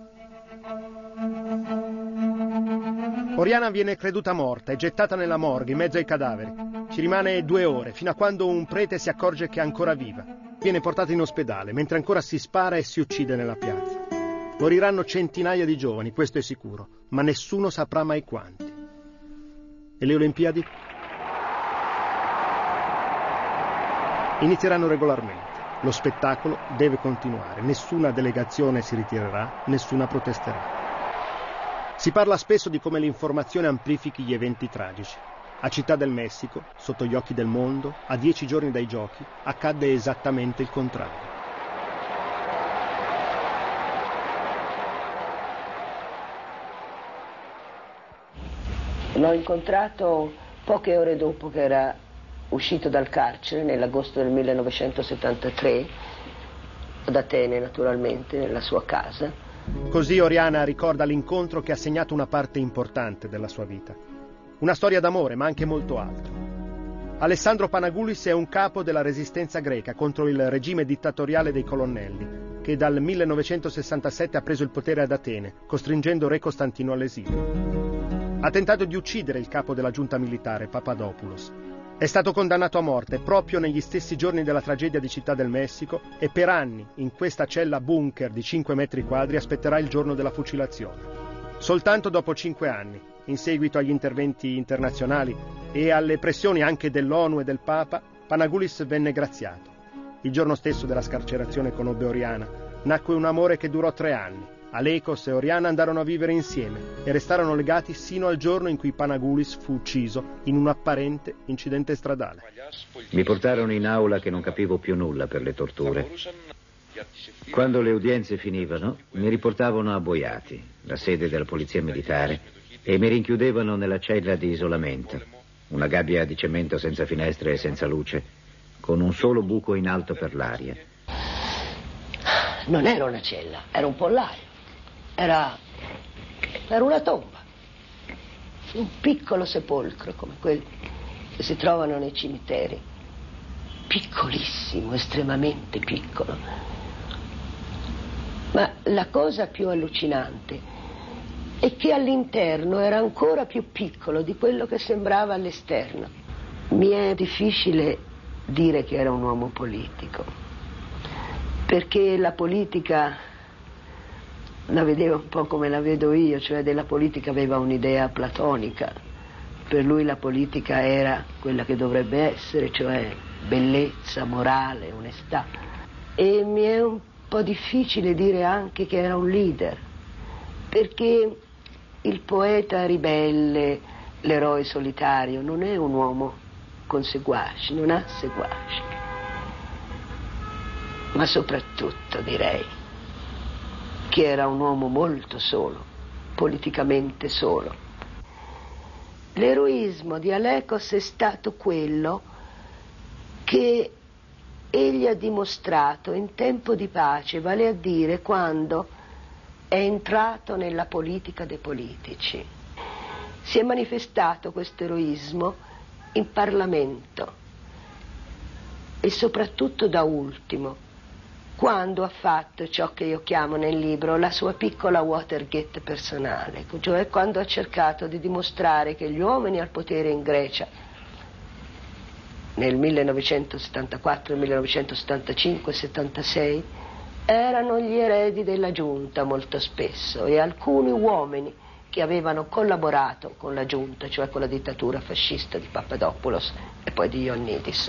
Oriana viene creduta morta e gettata nella morgue in mezzo ai cadaveri. Ci rimane due ore, fino a quando un prete si accorge che è ancora viva. Viene portata in ospedale, mentre ancora si spara e si uccide nella piazza. Moriranno centinaia di giovani, questo è sicuro, ma nessuno saprà mai quanti. E le Olimpiadi? Inizieranno regolarmente. Lo spettacolo deve continuare. Nessuna delegazione si ritirerà, nessuna protesterà. Si parla spesso di come l'informazione amplifichi gli eventi tragici. A Città del Messico, sotto gli occhi del mondo, a dieci giorni dai giochi, accadde esattamente il contrario. L'ho incontrato poche ore dopo che era uscito dal carcere, nell'agosto del millenovecentosettantatré, ad Atene naturalmente, nella sua casa. Così Oriana ricorda l'incontro che ha segnato una parte importante della sua vita. Una storia d'amore, ma anche molto altro. Alessandro Panagoulis è un capo della resistenza greca contro il regime dittatoriale dei colonnelli, che dal millenovecentosessantasette ha preso il potere ad Atene, costringendo Re Costantino all'esilio. Ha tentato di uccidere il capo della giunta militare, Papadopoulos. È stato condannato a morte proprio negli stessi giorni della tragedia di Città del Messico e per anni, in questa cella bunker di cinque metri quadri, aspetterà il giorno della fucilazione. Soltanto dopo cinque anni, in seguito agli interventi internazionali e alle pressioni anche dell'ONU e del Papa, Panagoulis venne graziato. Il giorno stesso della scarcerazione conobbe Oriana. Nacque un amore che durò tre anni. Alekos e Oriana andarono a vivere insieme e restarono legati sino al giorno in cui Panagoulis fu ucciso in un apparente incidente stradale. Mi portarono in aula che non capivo più nulla per le torture. Quando le udienze finivano, mi riportavano a Boiati, la sede della polizia militare, e mi rinchiudevano nella cella di isolamento, una gabbia di cemento senza finestre e senza luce, con un solo buco in alto per l'aria. Non era una cella, era un pollaio, era, era una tomba, un piccolo sepolcro come quelli che si trovano nei cimiteri, piccolissimo, estremamente piccolo. Ma la cosa più allucinante è che all'interno era ancora più piccolo di quello che sembrava all'esterno. Mi è difficile dire che era un uomo politico, perché la politica la vedeva un po' come la vedo io, cioè della politica aveva un'idea platonica. Per lui la politica era quella che dovrebbe essere, cioè bellezza, morale, onestà. E mi è un po' difficile dire anche che era un leader, perché il poeta ribelle, l'eroe solitario, non è un uomo con seguaci, non ha seguaci. Ma soprattutto direi che era un uomo molto solo, politicamente solo. L'eroismo di Alekos è stato quello che egli ha dimostrato in tempo di pace, vale a dire quando è entrato nella politica dei politici. Si è manifestato questo eroismo in Parlamento e soprattutto da ultimo, quando ha fatto ciò che io chiamo nel libro la sua piccola Watergate personale, cioè quando ha cercato di dimostrare che gli uomini al potere in Grecia nel millenovecentosettantaquattro, millenovecentosettantacinque, settantasei erano gli eredi della giunta molto spesso, e alcuni uomini che avevano collaborato con la giunta, cioè con la dittatura fascista di Papadopoulos e poi di Ioannidis.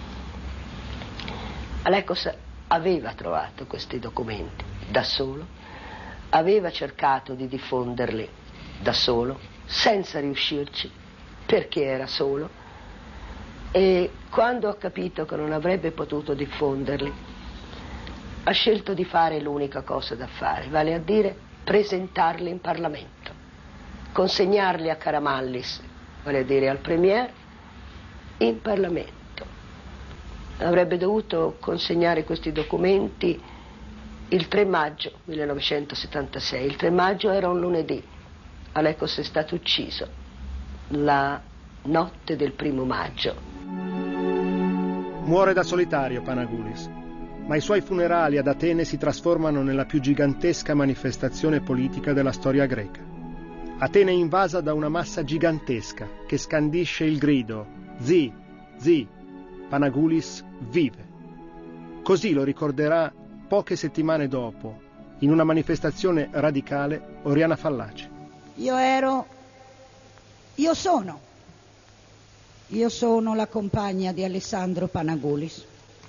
Alekos aveva trovato questi documenti da solo, aveva cercato di diffonderli da solo, senza riuscirci, perché era solo, e quando ho capito che non avrebbe potuto diffonderli, ha scelto di fare l'unica cosa da fare, vale a dire presentarli in Parlamento, consegnarli a Karamanlis, vale a dire al Premier, in Parlamento. Avrebbe dovuto consegnare questi documenti il tre maggio millenovecentosettantasei. Il tre maggio era un lunedì. Alekos è stato ucciso la notte del primo maggio. Muore da solitario Panagoulis, ma i suoi funerali ad Atene si trasformano nella più gigantesca manifestazione politica della storia greca. Atene è invasa da una massa gigantesca che scandisce il grido «Zi, zi, Panagoulis vive». Così lo ricorderà poche settimane dopo, in una manifestazione radicale, Oriana Fallaci. Io ero, io sono, io sono la compagna di Alessandro Panagoulis.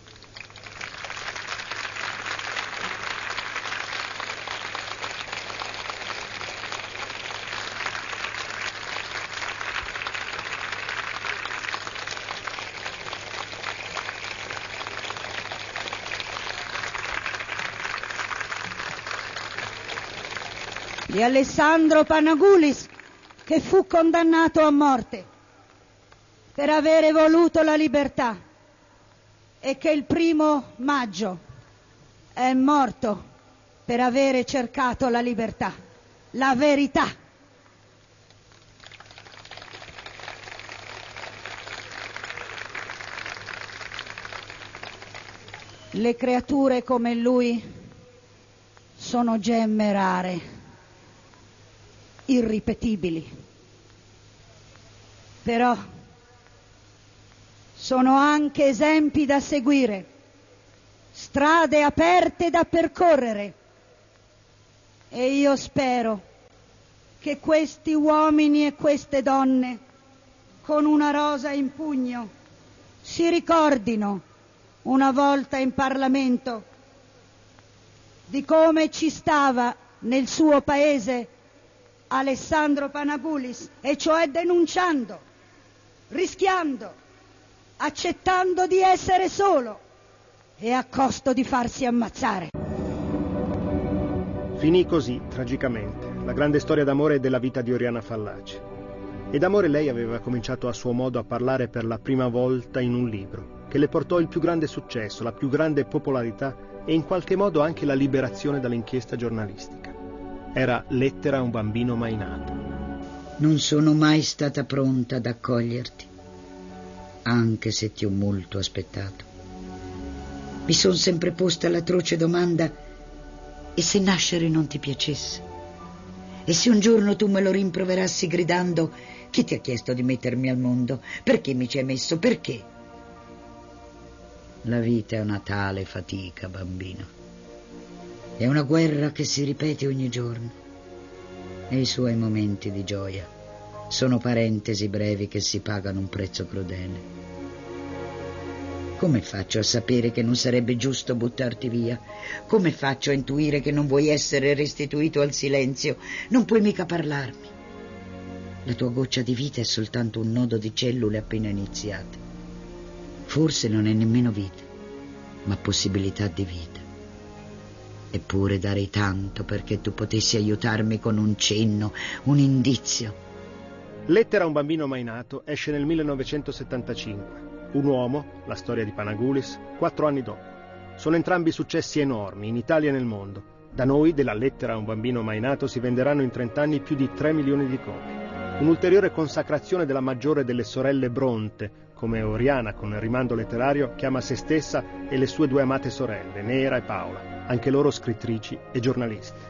Di Alessandro Panagoulis, che fu condannato a morte per avere voluto la libertà e che il primo maggio è morto per avere cercato la libertà, la verità. Le creature come lui sono gemme rare, irripetibili, però sono anche esempi da seguire, strade aperte da percorrere, e io spero che questi uomini e queste donne con una rosa in pugno si ricordino una volta in Parlamento di come ci stava nel suo paese Alessandro Panagoulis, e cioè denunciando, rischiando, accettando di essere solo e a costo di farsi ammazzare. Finì così, tragicamente, la grande storia d'amore e della vita di Oriana Fallaci. E d'amore lei aveva cominciato a suo modo a parlare per la prima volta in un libro, che le portò il più grande successo, la più grande popolarità e in qualche modo anche la liberazione dall'inchiesta giornalistica. Era Lettera a un bambino mai nato. Non sono mai stata pronta ad accoglierti, anche se ti ho molto aspettato. Mi sono sempre posta l'atroce domanda: e se nascere non ti piacesse? E se un giorno tu me lo rimproverassi gridando: chi ti ha chiesto di mettermi al mondo? Perché mi ci hai messo? Perché? La vita è una tale fatica, bambino. È una guerra che si ripete ogni giorno, e i suoi momenti di gioia sono parentesi brevi che si pagano un prezzo crudele. Come faccio a sapere che non sarebbe giusto buttarti via? Come faccio a intuire che non vuoi essere restituito al silenzio? Non puoi mica parlarmi. La tua goccia di vita è soltanto un nodo di cellule appena iniziate. Forse non è nemmeno vita, ma possibilità di vita. Eppure darei tanto perché tu potessi aiutarmi con un cenno, un indizio. Lettera a un bambino mai nato esce nel millenovecentosettantacinque. Un uomo, la storia di Panagoulis, quattro anni dopo. Sono entrambi successi enormi in Italia e nel mondo. Da noi, della Lettera a un bambino mai nato, si venderanno in trent'anni più di tre milioni di copie. Un'ulteriore consacrazione della maggiore delle sorelle Bronte, come Oriana, con il rimando letterario, chiama se stessa e le sue due amate sorelle, Nera e Paola, anche loro scrittrici e giornaliste.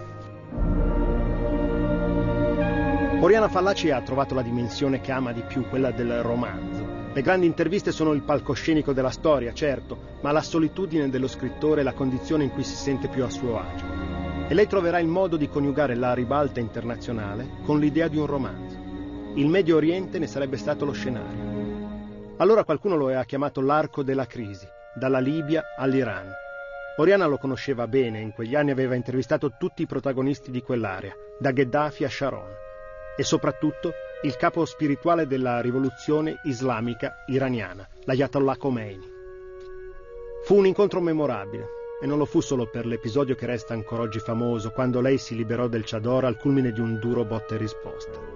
Oriana Fallaci ha trovato la dimensione che ama di più, quella del romanzo. Le grandi interviste sono il palcoscenico della storia, certo, ma la solitudine dello scrittore è la condizione in cui si sente più a suo agio. E lei troverà il modo di coniugare la ribalta internazionale con l'idea di un romanzo. Il Medio Oriente ne sarebbe stato lo scenario. Allora qualcuno lo ha chiamato l'arco della crisi, dalla Libia all'Iran. Oriana lo conosceva bene, in quegli anni aveva intervistato tutti i protagonisti di quell'area, da Gheddafi a Sharon, e soprattutto il capo spirituale della rivoluzione islamica iraniana, l'Ayatollah Khomeini. Fu un incontro memorabile, e non lo fu solo per l'episodio che resta ancora oggi famoso, quando lei si liberò del chador al culmine di un duro botta e risposta.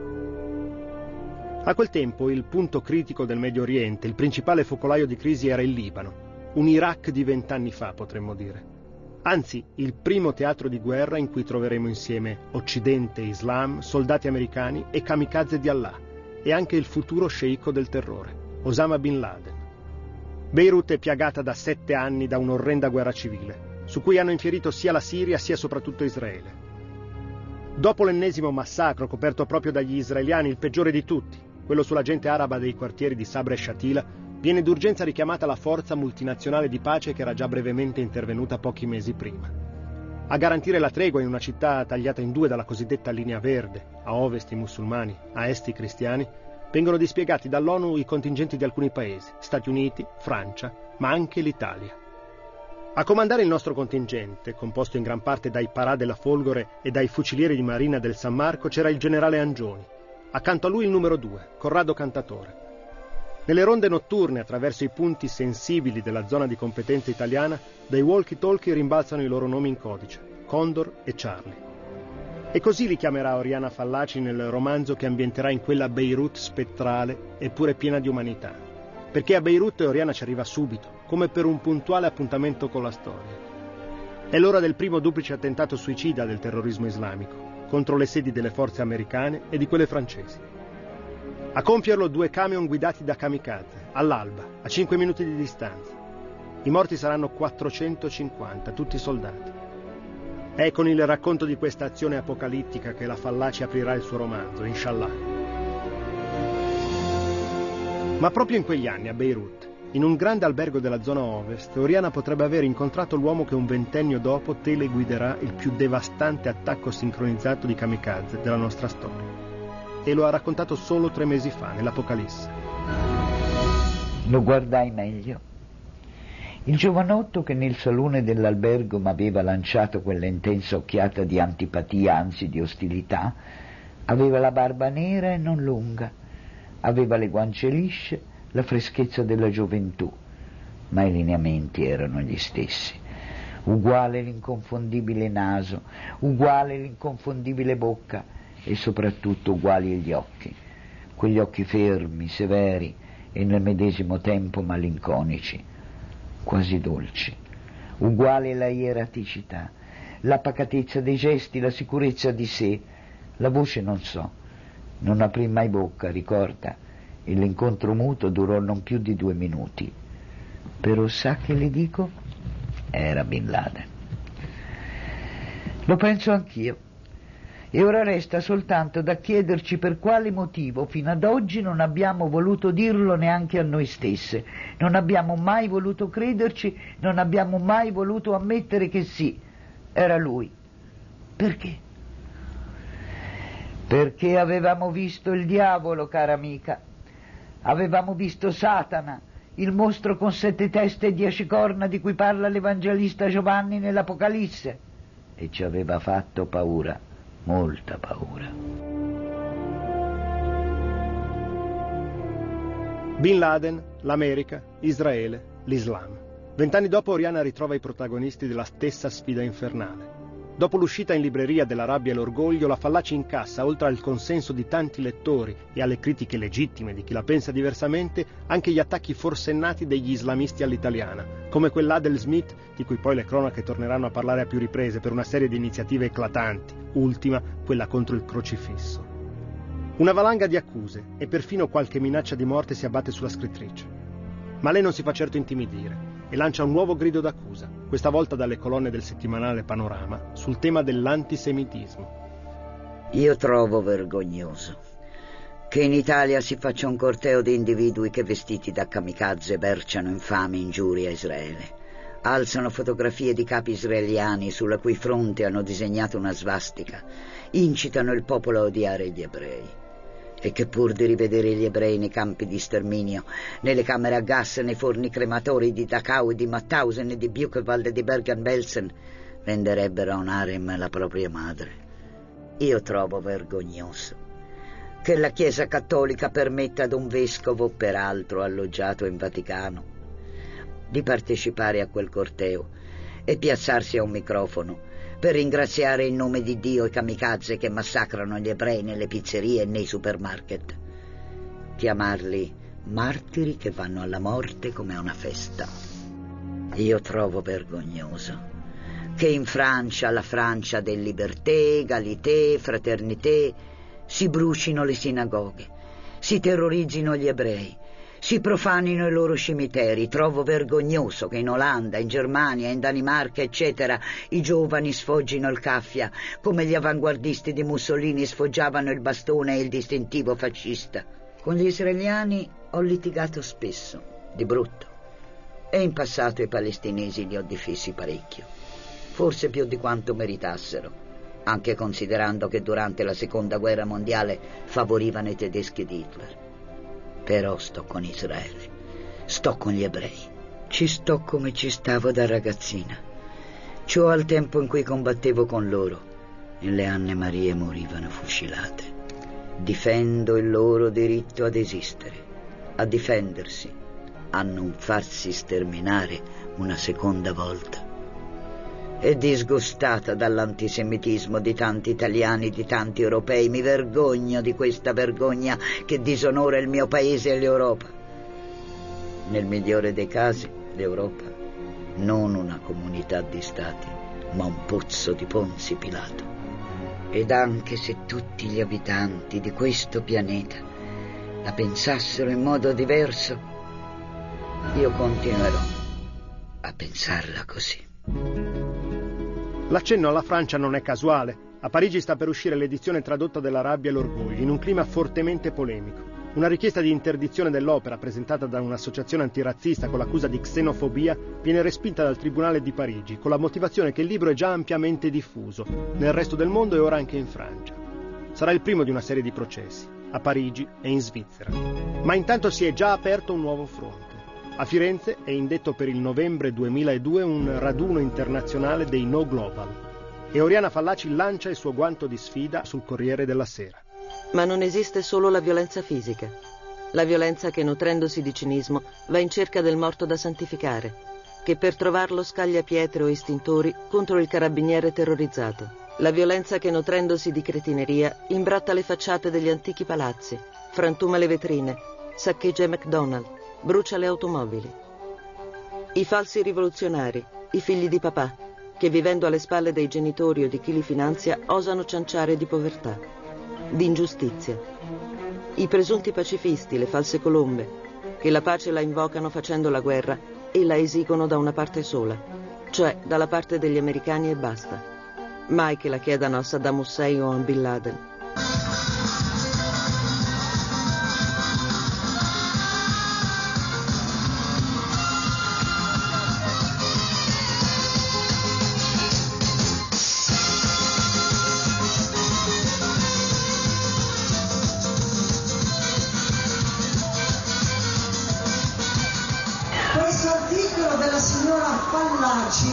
A quel tempo il punto critico del Medio Oriente, il principale focolaio di crisi era il Libano, un Iraq di vent'anni fa, potremmo dire. anzi il primo teatro di guerra in cui troveremo insieme Occidente e Islam, soldati americani e kamikaze di Allah, e anche il futuro sceicco del terrore, Osama Bin Laden. Beirut è piagata da sette anni da un'orrenda guerra civile, su cui hanno infierito sia la Siria sia soprattutto Israele. Dopo l'ennesimo massacro coperto proprio dagli israeliani, il peggiore di tutti, quello sulla gente araba dei quartieri di Sabra e Shatila, viene d'urgenza richiamata la forza multinazionale di pace che era già brevemente intervenuta pochi mesi prima. A garantire la tregua in una città tagliata in due dalla cosiddetta linea verde, a ovest i musulmani, a est i cristiani, vengono dispiegati dall'ONU i contingenti di alcuni paesi, Stati Uniti, Francia, ma anche l'Italia. A comandare il nostro contingente, composto in gran parte dai parà della Folgore e dai fucilieri di marina del San Marco, c'era il generale Angioni. Accanto a lui il numero due, Corrado Cantatore. Nelle ronde notturne, attraverso i punti sensibili della zona di competenza italiana, dai walkie-talkie rimbalzano i loro nomi in codice, Condor e Charlie. E così li chiamerà Oriana Fallaci nel romanzo che ambienterà in quella Beirut spettrale eppure piena di umanità. Perché a Beirut Oriana ci arriva subito, come per un puntuale appuntamento con la storia. È l'ora del primo duplice attentato suicida del terrorismo islamico, contro le sedi delle forze americane e di quelle francesi. A compierlo due camion guidati da kamikaze, all'alba, a cinque minuti di distanza. I morti saranno quattrocentocinquanta, tutti soldati. È con il racconto di questa azione apocalittica che la Fallaci aprirà il suo romanzo, Inshallah. Ma proprio in quegli anni, a Beirut, in un grande albergo della zona ovest, Oriana potrebbe aver incontrato l'uomo che un ventennio dopo teleguiderà il più devastante attacco sincronizzato di kamikaze della nostra storia. E lo ha raccontato solo tre mesi fa, nell'Apocalisse. Lo guardai meglio. Il giovanotto che nel salone dell'albergo m'aveva lanciato quella intensa occhiata di antipatia, anzi di ostilità, aveva la barba nera e non lunga, aveva le guance lisce, la freschezza della gioventù, ma i lineamenti erano gli stessi. Uguale l'inconfondibile naso, uguale l'inconfondibile bocca, e soprattutto uguali gli occhi, quegli occhi fermi, severi e nel medesimo tempo malinconici, quasi dolci, uguale la ieraticità, la pacatezza dei gesti, la sicurezza di sé, la voce non so, non aprì mai bocca, ricorda, e l'incontro muto durò non più di due minuti. Però sa che le dico? Era Bin Laden. Lo penso anch'io. E ora resta soltanto da chiederci per quale motivo fino ad oggi non abbiamo voluto dirlo neanche a noi stesse, non abbiamo mai voluto crederci, non abbiamo mai voluto ammettere che sì, era lui. Perché? Perché avevamo visto il diavolo, cara amica, avevamo visto Satana, il mostro con sette teste e dieci corna di cui parla l'Evangelista Giovanni nell'Apocalisse, e ci aveva fatto paura. Molta paura. Bin Laden, l'America, Israele, l'Islam. Vent'anni dopo Oriana ritrova i protagonisti della stessa sfida infernale. Dopo l'uscita in libreria della Rabbia e l'Orgoglio, la Fallaci incassa, oltre al consenso di tanti lettori e alle critiche legittime di chi la pensa diversamente, anche gli attacchi forsennati degli islamisti all'italiana, come quell'Adel Smith, di cui poi le cronache torneranno a parlare a più riprese per una serie di iniziative eclatanti, ultima quella contro il crocifisso. Una valanga di accuse e perfino qualche minaccia di morte si abbatte sulla scrittrice. Ma lei non si fa certo intimidire e lancia un nuovo grido d'accusa, questa volta dalle colonne del settimanale Panorama, sul tema dell'antisemitismo. Io trovo vergognoso che in Italia si faccia un corteo di individui che vestiti da kamikaze berciano infami ingiurie a Israele, alzano fotografie di capi israeliani sulla cui fronte hanno disegnato una svastica, incitano il popolo a odiare gli ebrei. E che pur di rivedere gli ebrei nei campi di sterminio, nelle camere a gas, nei forni crematori di Dachau e di Mauthausen e di Buchenwald e di Bergen-Belsen, venderebbero a un harem la propria madre. Io trovo vergognoso che la Chiesa Cattolica permetta ad un vescovo, peraltro alloggiato in Vaticano, di partecipare a quel corteo e piazzarsi a un microfono per ringraziare in nome di Dio i kamikaze che massacrano gli ebrei nelle pizzerie e nei supermarket. Chiamarli martiri che vanno alla morte come a una festa. Io trovo vergognoso che in Francia, la Francia del liberté, égalité, fraternité, si brucino le sinagoghe, si terrorizzino gli ebrei, si profanino i loro cimiteri. Trovo vergognoso che in Olanda, in Germania, in Danimarca, eccetera, i giovani sfoggino il caffia, come gli avanguardisti di Mussolini sfoggiavano il bastone e il distintivo fascista. Con gli israeliani ho litigato spesso, di brutto, e in passato i palestinesi li ho difesi parecchio, forse più di quanto meritassero, anche considerando che durante la seconda guerra mondiale favorivano i tedeschi di Hitler. Però sto con Israele, sto con gli ebrei, ci sto come ci stavo da ragazzina, ciò al tempo in cui combattevo con loro e le Anne Marie morivano fucilate. Difendo il loro diritto ad esistere, a difendersi, a non farsi sterminare una seconda volta. E disgustata dall'antisemitismo di tanti italiani, di tanti europei, mi vergogno di questa vergogna che disonora il mio paese e l'Europa. Nel migliore dei casi, l'Europa, non una comunità di stati, ma un pozzo di Ponzi Pilato. Ed anche se tutti gli abitanti di questo pianeta la pensassero in modo diverso, io continuerò a pensarla così. L'accenno alla Francia non è casuale. A Parigi sta per uscire l'edizione tradotta della Rabbia e l'Orgoglio, in un clima fortemente polemico. Una richiesta di interdizione dell'opera, presentata da un'associazione antirazzista con l'accusa di xenofobia, viene respinta dal Tribunale di Parigi, con la motivazione che il libro è già ampiamente diffuso, nel resto del mondo e ora anche in Francia. Sarà il primo di una serie di processi, a Parigi e in Svizzera. Ma intanto si è già aperto un nuovo fronte. A Firenze è indetto per il novembre duemiladue un raduno internazionale dei No Global e Oriana Fallaci lancia il suo guanto di sfida sul Corriere della Sera. Ma non esiste solo la violenza fisica. La violenza che, nutrendosi di cinismo, va in cerca del morto da santificare, che per trovarlo scaglia pietre o estintori contro il carabiniere terrorizzato. La violenza che, nutrendosi di cretineria, imbratta le facciate degli antichi palazzi, frantuma le vetrine, saccheggia i McDonald's, brucia le automobili. I falsi rivoluzionari, i figli di papà, che vivendo alle spalle dei genitori o di chi li finanzia osano cianciare di povertà, di ingiustizia. I presunti pacifisti, le false colombe, che la pace la invocano facendo la guerra e la esigono da una parte sola, cioè dalla parte degli americani e basta. Mai che la chiedano a Saddam Hussein o a Bin Laden. Questo articolo della signora Fallaci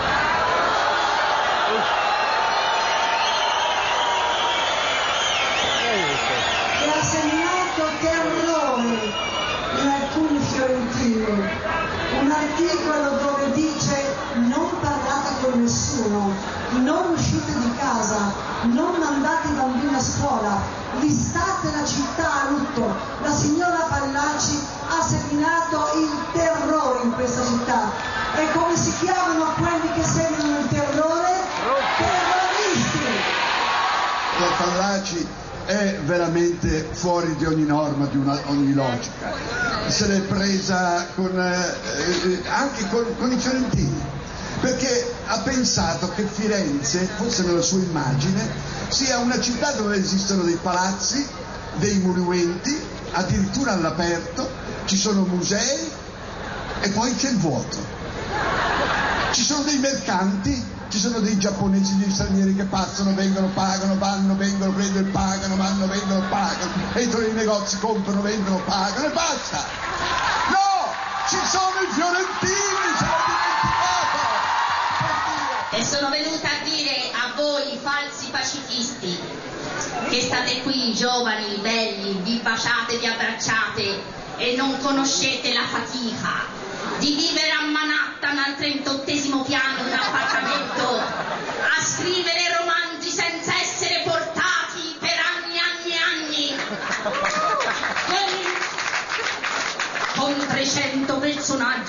che ha seminato terrore in alcuni fiorentini, un articolo dove dice non parlate con nessuno, non uscite di casa, non mandate i bambini a scuola, listate la città a lutto. La signora Fallaci ha seminato il terrore in questa città. E come si chiamano quelli che seminano il terrore? Terroristi! La Fallaci è veramente fuori di ogni norma, di una, ogni logica. Se l'è presa con, eh, anche con, con i fiorentini, perché ha pensato che Firenze, forse nella sua immagine, sia una città dove esistono dei palazzi, dei monumenti, addirittura all'aperto, ci sono musei e poi c'è il vuoto. Ci sono dei mercanti, ci sono dei giapponesi, degli stranieri che passano, vengono, pagano, vanno, vengono, prendono, pagano, vanno, vengono, pagano, entrano nei negozi, comprano, vendono, pagano e basta. No! Ci sono i fiorentini, se l'ho dimenticato! E sono venuta a dire a voi falsi pacifisti che state qui giovani, belli, vi baciate, vi abbracciate e non conoscete la fatica di vivere a Manhattan al trentottesimo piano in un appartamento, a scrivere romanzi senza essere portati per anni, anni, anni, con, con trecento personaggi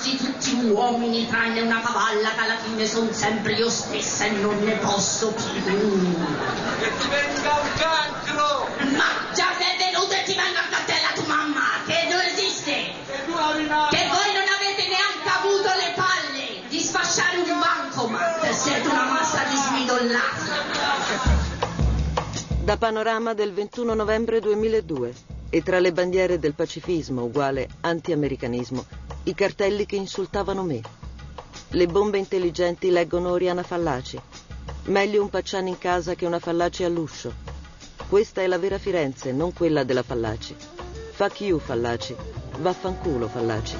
quasi tutti uomini, tranne una cavalla che alla fine sono sempre io stessa e non ne posso più. Che ti venga un cancro! Ma già sei venuto e ti venga a cartella tua mamma, che non esiste! Che tu avevi una... Che voi non avete neanche avuto le palle di sfasciare un bancomat, siete una massa di smidollati. Da Panorama del ventuno novembre duemiladue. E tra le bandiere del pacifismo uguale anti-americanismo, i cartelli che insultavano me. Le bombe intelligenti leggono Oriana Fallaci. Meglio un Pacciani in casa che una Fallaci all'uscio. Questa è la vera Firenze, non quella della Fallaci. Fuck you, Fallaci. Vaffanculo, Fallaci.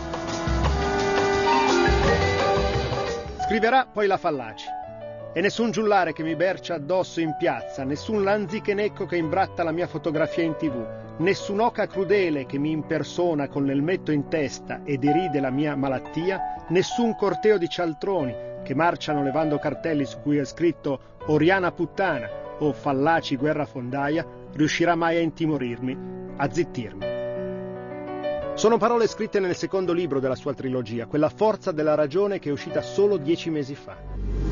Scriverà poi la Fallaci. E nessun giullare che mi bercia addosso in piazza, nessun lanzichenecco che imbratta la mia fotografia in tv, nessun oca crudele che mi impersona con l'elmetto in testa e deride la mia malattia, nessun corteo di cialtroni che marciano levando cartelli su cui è scritto Oriana puttana o Fallaci guerrafondaia riuscirà mai a intimorirmi, a zittirmi. Sono parole scritte nel secondo libro della sua trilogia, quella Forza della ragione che è uscita solo dieci mesi fa.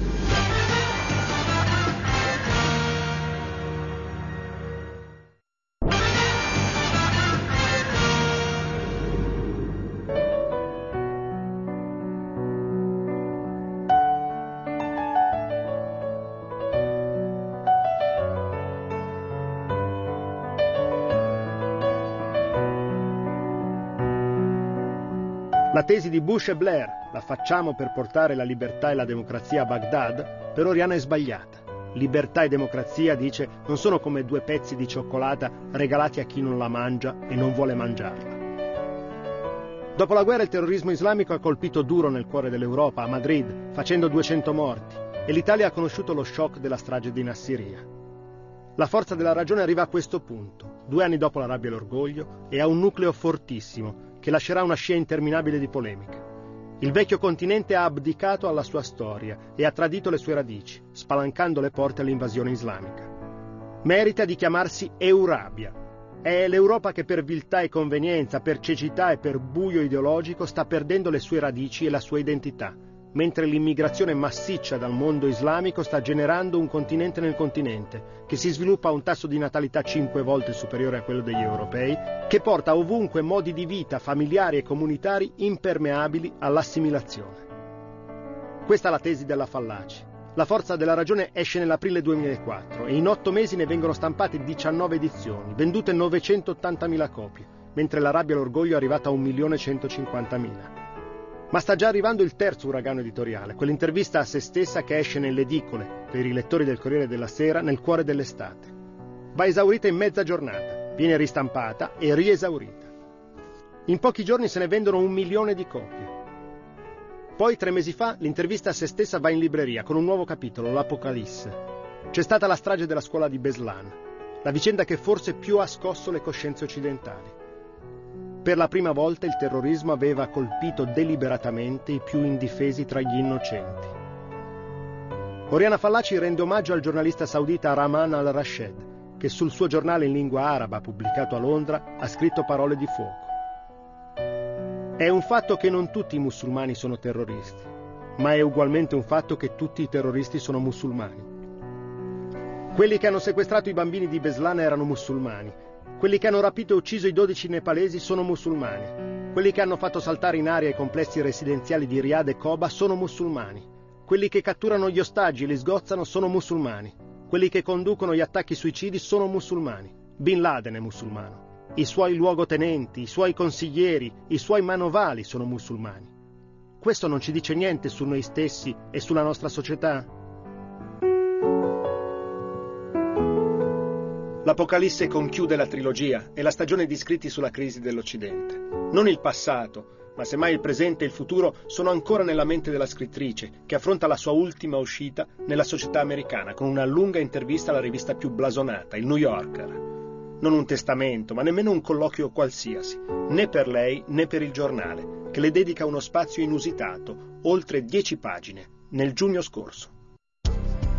La tesi di Bush e Blair, la facciamo per portare la libertà e la democrazia a Baghdad, per Oriana è sbagliata. Libertà e democrazia, dice, non sono come due pezzi di cioccolata regalati a chi non la mangia e non vuole mangiarla. Dopo la guerra il terrorismo islamico ha colpito duro nel cuore dell'Europa, a Madrid, facendo duecento morti, e l'Italia ha conosciuto lo shock della strage di Nassiriya. La forza della ragione arriva a questo punto, due anni dopo la rabbia e l'orgoglio, e ha un nucleo fortissimo, che lascerà una scia interminabile di polemica. Il vecchio continente ha abdicato alla sua storia e ha tradito le sue radici, spalancando le porte all'invasione islamica. Merita di chiamarsi Eurabia. È l'Europa che per viltà e convenienza, per cecità e per buio ideologico sta perdendo le sue radici e la sua identità, mentre l'immigrazione massiccia dal mondo islamico sta generando un continente nel continente, che si sviluppa a un tasso di natalità cinque volte superiore a quello degli europei, che porta ovunque modi di vita familiari e comunitari impermeabili all'assimilazione. Questa è la tesi della Fallaci. La forza della ragione esce nell'aprile duemilaquattro e in otto mesi ne vengono stampate diciannove edizioni, vendute novecentottantamila copie, mentre la rabbia e l'orgoglio è arrivata a un milione centocinquantamila. Ma sta già arrivando il terzo uragano editoriale, quell'intervista a se stessa che esce nelle edicole, per i lettori del Corriere della Sera, nel cuore dell'estate. Va esaurita in mezza giornata, viene ristampata e riesaurita. In pochi giorni se ne vendono un milione di copie. Poi, tre mesi fa, l'intervista a se stessa va in libreria con un nuovo capitolo, l'Apocalisse. C'è stata la strage della scuola di Beslan, la vicenda che forse più ha scosso le coscienze occidentali. Per la prima volta il terrorismo aveva colpito deliberatamente i più indifesi tra gli innocenti. Oriana Fallaci rende omaggio al giornalista saudita Rahman al-Rashed, che sul suo giornale in lingua araba, pubblicato a Londra, ha scritto parole di fuoco. È un fatto che non tutti i musulmani sono terroristi, ma è ugualmente un fatto che tutti i terroristi sono musulmani. Quelli che hanno sequestrato i bambini di Beslan erano musulmani. Quelli che hanno rapito e ucciso i dodici nepalesi sono musulmani. Quelli che hanno fatto saltare in aria i complessi residenziali di Riyadh e Koba sono musulmani. Quelli che catturano gli ostaggi e li sgozzano sono musulmani. Quelli che conducono gli attacchi suicidi sono musulmani. Bin Laden è musulmano. I suoi luogotenenti, i suoi consiglieri, i suoi manovali sono musulmani. Questo non ci dice niente su noi stessi e sulla nostra società? L'Apocalisse conchiude la trilogia e la stagione di scritti sulla crisi dell'Occidente. Non il passato, ma semmai il presente e il futuro sono ancora nella mente della scrittrice, che affronta la sua ultima uscita nella società americana con una lunga intervista alla rivista più blasonata, il New Yorker. Non un testamento, ma nemmeno un colloquio qualsiasi, né per lei né per il giornale, che le dedica uno spazio inusitato, oltre dieci pagine, nel giugno scorso.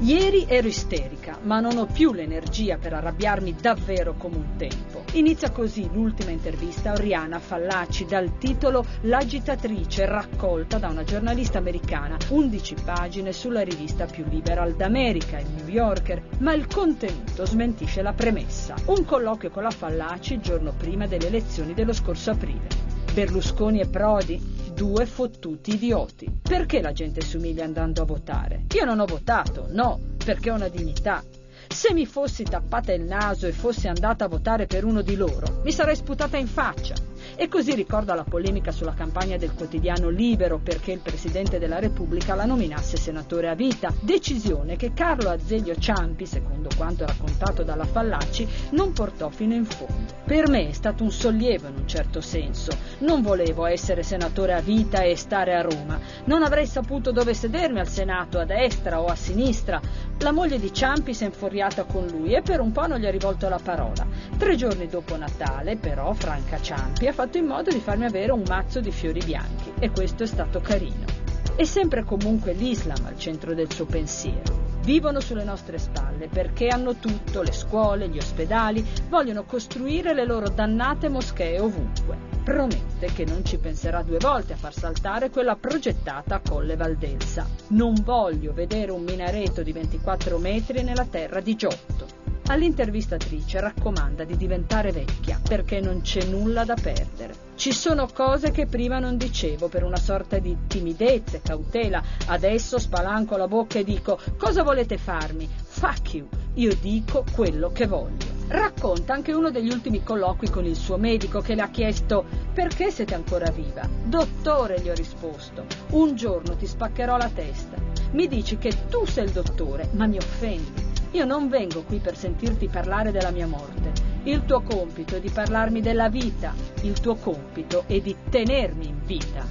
Ieri ero isterica, ma non ho più l'energia per arrabbiarmi davvero come un tempo. Inizia così l'ultima intervista a Oriana Fallaci dal titolo L'agitatrice, raccolta da una giornalista americana, undici pagine sulla rivista più liberal d'America, il New Yorker, ma il contenuto smentisce la premessa. Un colloquio con la Fallaci il giorno prima delle elezioni dello scorso aprile. Berlusconi e Prodi, due fottuti idioti. Perché la gente si umilia andando a votare? Io non ho votato, no, perché ho una dignità. Se mi fossi tappata il naso e fossi andata a votare per uno di loro, mi sarei sputata in faccia. E così ricorda la polemica sulla campagna del quotidiano Libero perché il Presidente della Repubblica la nominasse senatore a vita, decisione che Carlo Azeglio Ciampi, secondo quanto raccontato dalla Fallaci, non portò fino in fondo. Per me è stato un sollievo in un certo senso. Non volevo essere senatore a vita e stare a Roma. Non avrei saputo dove sedermi al Senato, a destra o a sinistra. La moglie di Ciampi si è infuriata con lui e per un po' non gli ha rivolto la parola. Tre giorni dopo Natale, però, Franca Ciampi ha fatto in modo di farmi avere un mazzo di fiori bianchi e questo è stato carino. È sempre comunque l'Islam al centro del suo pensiero. Vivono sulle nostre spalle perché hanno tutto, le scuole, gli ospedali, vogliono costruire le loro dannate moschee ovunque. Promette che non ci penserà due volte a far saltare quella progettata a Colle Valdelsa. Non voglio vedere un minareto di ventiquattro metri nella terra di Giotto. All'intervistatrice raccomanda di diventare vecchia perché non c'è nulla da perdere. Ci sono cose che prima non dicevo per una sorta di timidezza e cautela. Adesso spalanco la bocca e dico: cosa volete farmi? Fuck you. Io dico quello che voglio. Racconta anche uno degli ultimi colloqui con il suo medico che le ha chiesto: perché siete ancora viva? Dottore, gli ho risposto, un giorno ti spaccherò la testa. Mi dici che tu sei il dottore, ma mi offendi. Io non vengo qui per sentirti parlare della mia morte. Il tuo compito è di parlarmi della vita. Il tuo compito è di tenermi in vita.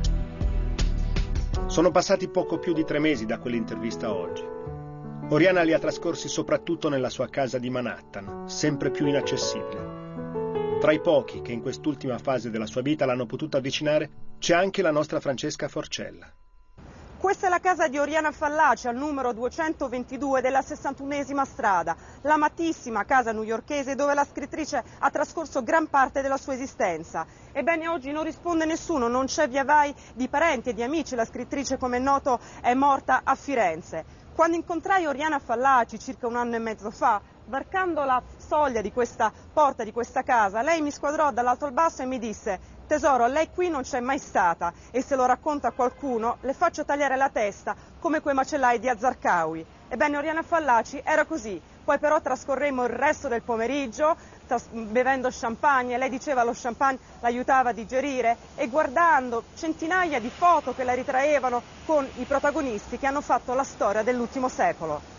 Sono passati poco più di tre mesi da quell'intervista a oggi. Oriana li ha trascorsi soprattutto nella sua casa di Manhattan, sempre più inaccessibile. Tra i pochi che in quest'ultima fase della sua vita l'hanno potuta avvicinare, c'è anche la nostra Francesca Forcella. Questa è la casa di Oriana Fallaci al numero duecentoventidue della sessantunesima strada, l'amatissima casa newyorkese dove la scrittrice ha trascorso gran parte della sua esistenza. Ebbene, oggi non risponde nessuno, non c'è via vai di parenti e di amici, la scrittrice, come è noto, è morta a Firenze. Quando incontrai Oriana Fallaci circa un anno e mezzo fa, varcando la soglia di questa porta, di questa casa, lei mi squadrò dall'alto al basso e mi disse: tesoro, lei qui non c'è mai stata e se lo racconta a qualcuno le faccio tagliare la testa come quei macellai di Azzarqawi. Ebbene, Oriana Fallaci era così. Poi però trascorremmo il resto del pomeriggio tras- bevendo champagne, lei diceva lo champagne l'aiutava a digerire, e guardando centinaia di foto che la ritraevano con i protagonisti che hanno fatto la storia dell'ultimo secolo.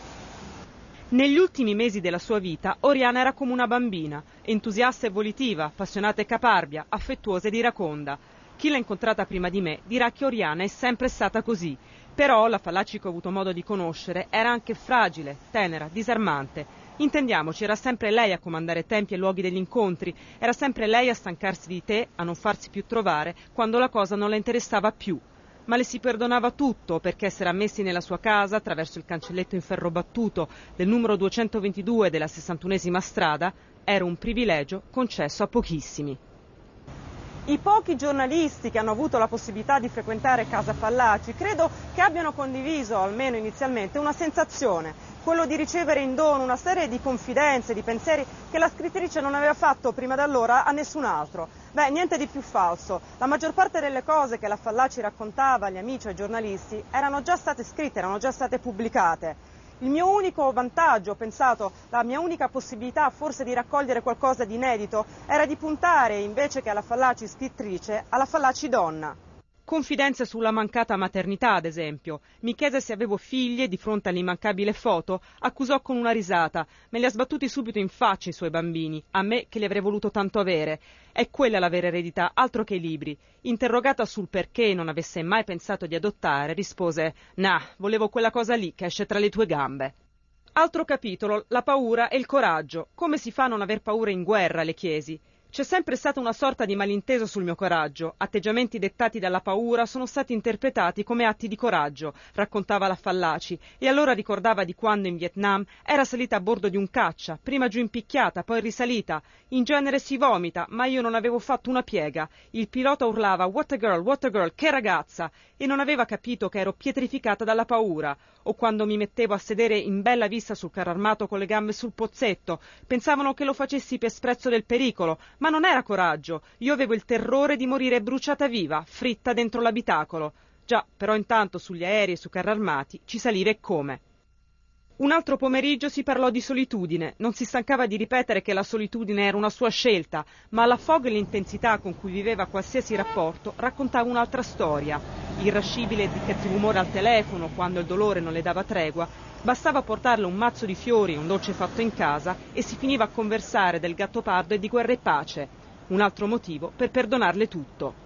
Negli ultimi mesi della sua vita, Oriana era come una bambina, entusiasta e volitiva, appassionata e caparbia, affettuosa ed iraconda. Chi l'ha incontrata prima di me dirà che Oriana è sempre stata così, però la Fallaci che ho avuto modo di conoscere era anche fragile, tenera, disarmante. Intendiamoci, era sempre lei a comandare tempi e luoghi degli incontri, era sempre lei a stancarsi di te, a non farsi più trovare, quando la cosa non la interessava più. Ma le si perdonava tutto perché essere ammessi nella sua casa attraverso il cancelletto in ferro battuto del numero duecentoventidue della sessantunesima strada era un privilegio concesso a pochissimi. I pochi giornalisti che hanno avuto la possibilità di frequentare Casa Fallaci credo che abbiano condiviso, almeno inizialmente, una sensazione, quello di ricevere in dono una serie di confidenze, di pensieri che la scrittrice non aveva fatto prima d'allora a nessun altro. Beh, niente di più falso. La maggior parte delle cose che la Fallaci raccontava agli amici e ai giornalisti erano già state scritte, erano già state pubblicate. Il mio unico vantaggio, ho pensato, la mia unica possibilità forse di raccogliere qualcosa di inedito era di puntare, invece che alla Fallaci scrittrice, alla Fallaci donna. Confidenze sulla mancata maternità, ad esempio. Mi chiese se avevo figlie, di fronte all'immancabile foto, accusò con una risata. Me li ha sbattuti subito in faccia i suoi bambini, a me che li avrei voluto tanto avere. È quella la vera eredità, altro che i libri. Interrogata sul perché non avesse mai pensato di adottare, rispose: «Nah, volevo quella cosa lì che esce tra le tue gambe». Altro capitolo, la paura e il coraggio. Come si fa a non aver paura in guerra, le chiesi. C'è sempre stata una sorta di malinteso sul mio coraggio. Atteggiamenti dettati dalla paura sono stati interpretati come atti di coraggio, raccontava la Fallaci, e allora ricordava di quando in Vietnam era salita a bordo di un caccia, prima giù impicchiata, poi risalita. In genere si vomita, ma io non avevo fatto una piega. Il pilota urlava "What a girl, what a girl, che ragazza!" e non aveva capito che ero pietrificata dalla paura. O quando mi mettevo a sedere in bella vista sul carro armato con le gambe sul pozzetto, pensavano che lo facessi per sprezzo del pericolo, ma non era coraggio. Io avevo il terrore di morire bruciata viva, fritta dentro l'abitacolo. Già, però intanto sugli aerei e su carri armati ci saliva e come. Un altro pomeriggio si parlò di solitudine. Non si stancava di ripetere che la solitudine era una sua scelta, ma la foga e l'intensità con cui viveva qualsiasi rapporto raccontava un'altra storia. Irascibile e di cattivo umore al telefono, quando il dolore non le dava tregua, bastava portarle un mazzo di fiori e un dolce fatto in casa e si finiva a conversare del Gattopardo e di Guerra e Pace. Un altro motivo per perdonarle tutto.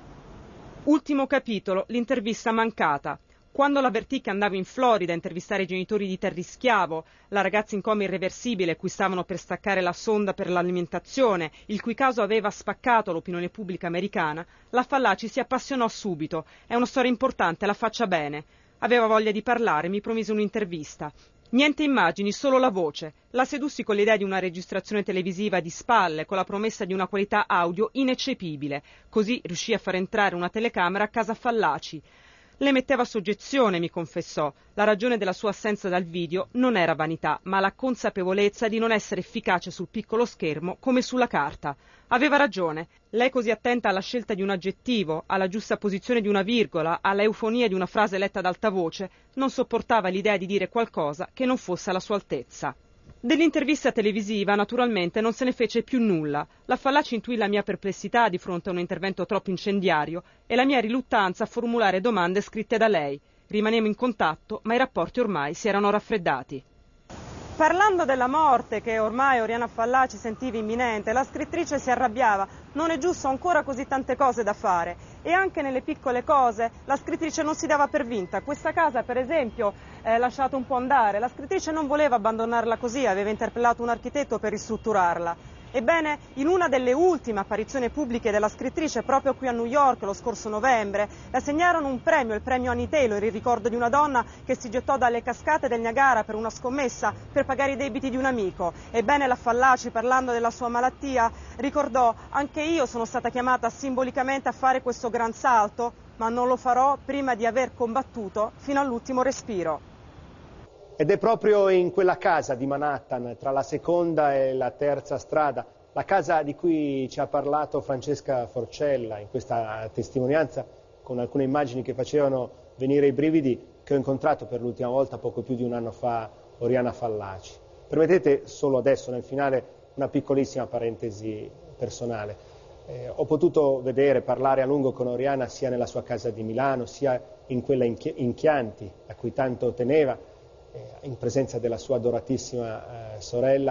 Ultimo capitolo, l'intervista mancata. Quando l'avvertì che andavo in Florida a intervistare i genitori di Terry Schiavo, la ragazza in coma irreversibile cui stavano per staccare la sonda per l'alimentazione, il cui caso aveva spaccato l'opinione pubblica americana, la Fallaci si appassionò subito. È una storia importante, la faccia bene. Aveva voglia di parlare, mi promise un'intervista. Niente immagini, solo la voce. La sedussi con l'idea di una registrazione televisiva di spalle, con la promessa di una qualità audio ineccepibile. Così riuscì a far entrare una telecamera a casa Fallaci. Le metteva soggezione, mi confessò. La ragione della sua assenza dal video non era vanità, ma la consapevolezza di non essere efficace sul piccolo schermo come sulla carta. Aveva ragione. Lei, così attenta alla scelta di un aggettivo, alla giusta posizione di una virgola, alla eufonia di una frase letta ad alta voce, non sopportava l'idea di dire qualcosa che non fosse alla sua altezza. Dell'intervista televisiva, naturalmente, non se ne fece più nulla. La Fallaci intuì la mia perplessità di fronte a un intervento troppo incendiario e la mia riluttanza a formulare domande scritte da lei. Rimanemmo in contatto, ma i rapporti ormai si erano raffreddati. Parlando della morte che ormai Oriana Fallaci sentiva imminente, la scrittrice si arrabbiava. Non è giusto, ancora così tante cose da fare. E anche nelle piccole cose la scrittrice non si dava per vinta. Questa casa, per esempio, è lasciata un po' andare. La scrittrice non voleva abbandonarla così, aveva interpellato un architetto per ristrutturarla. Ebbene, in una delle ultime apparizioni pubbliche della scrittrice, proprio qui a New York lo scorso novembre, le assegnarono un premio, il premio Annie Taylor, in ricordo di una donna che si gettò dalle cascate del Niagara per una scommessa per pagare i debiti di un amico. Ebbene, la Fallaci, parlando della sua malattia, ricordò: anche io sono stata chiamata simbolicamente a fare questo gran salto, ma non lo farò prima di aver combattuto fino all'ultimo respiro. Ed è proprio in quella casa di Manhattan, tra la seconda e la terza strada, la casa di cui ci ha parlato Francesca Forcella in questa testimonianza, con alcune immagini che facevano venire i brividi, che ho incontrato per l'ultima volta poco più di un anno fa Oriana Fallaci. Permettete solo adesso, nel finale, una piccolissima parentesi personale. Eh, ho potuto vedere, parlare a lungo con Oriana sia nella sua casa di Milano, sia in quella in, in Chianti, a cui tanto teneva, in presenza della sua adoratissima eh, sorella,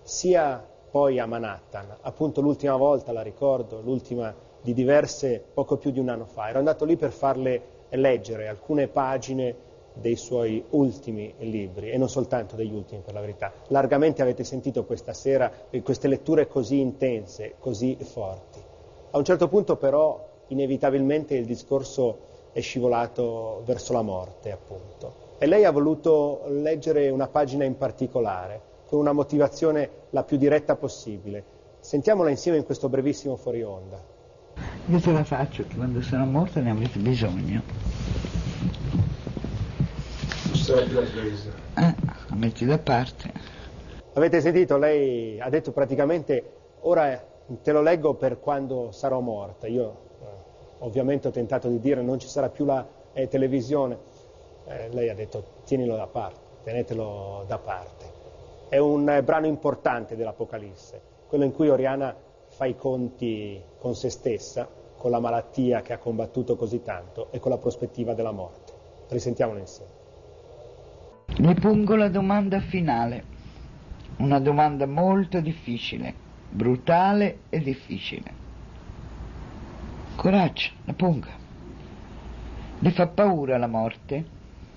sia poi a Manhattan, appunto l'ultima volta, la ricordo, l'ultima di diverse, poco più di un anno fa. Ero andato lì per farle leggere alcune pagine dei suoi ultimi libri, e non soltanto degli ultimi, per la verità. Largamente avete sentito questa sera queste letture così intense, così forti. A un certo punto però inevitabilmente il discorso è scivolato verso la morte, appunto. E lei ha voluto leggere una pagina in particolare, con una motivazione la più diretta possibile. Sentiamola insieme in questo brevissimo fuori onda. Io te la faccio, che quando sono morta ne avete bisogno. Eh, la metti da parte. Avete sentito? Lei ha detto praticamente: ora te lo leggo per quando sarò morta. Io eh, ovviamente ho tentato di dire non ci sarà più la eh, televisione. Eh, lei ha detto tienilo da parte, tenetelo da parte. È un eh, brano importante dell'Apocalisse, quello in cui Oriana fa i conti con se stessa, con la malattia che ha combattuto così tanto e con la prospettiva della morte. Risentiamolo insieme. Le pongo la domanda finale, una domanda molto difficile, brutale e difficile. Coraggio, la ponga. Le fa paura la morte?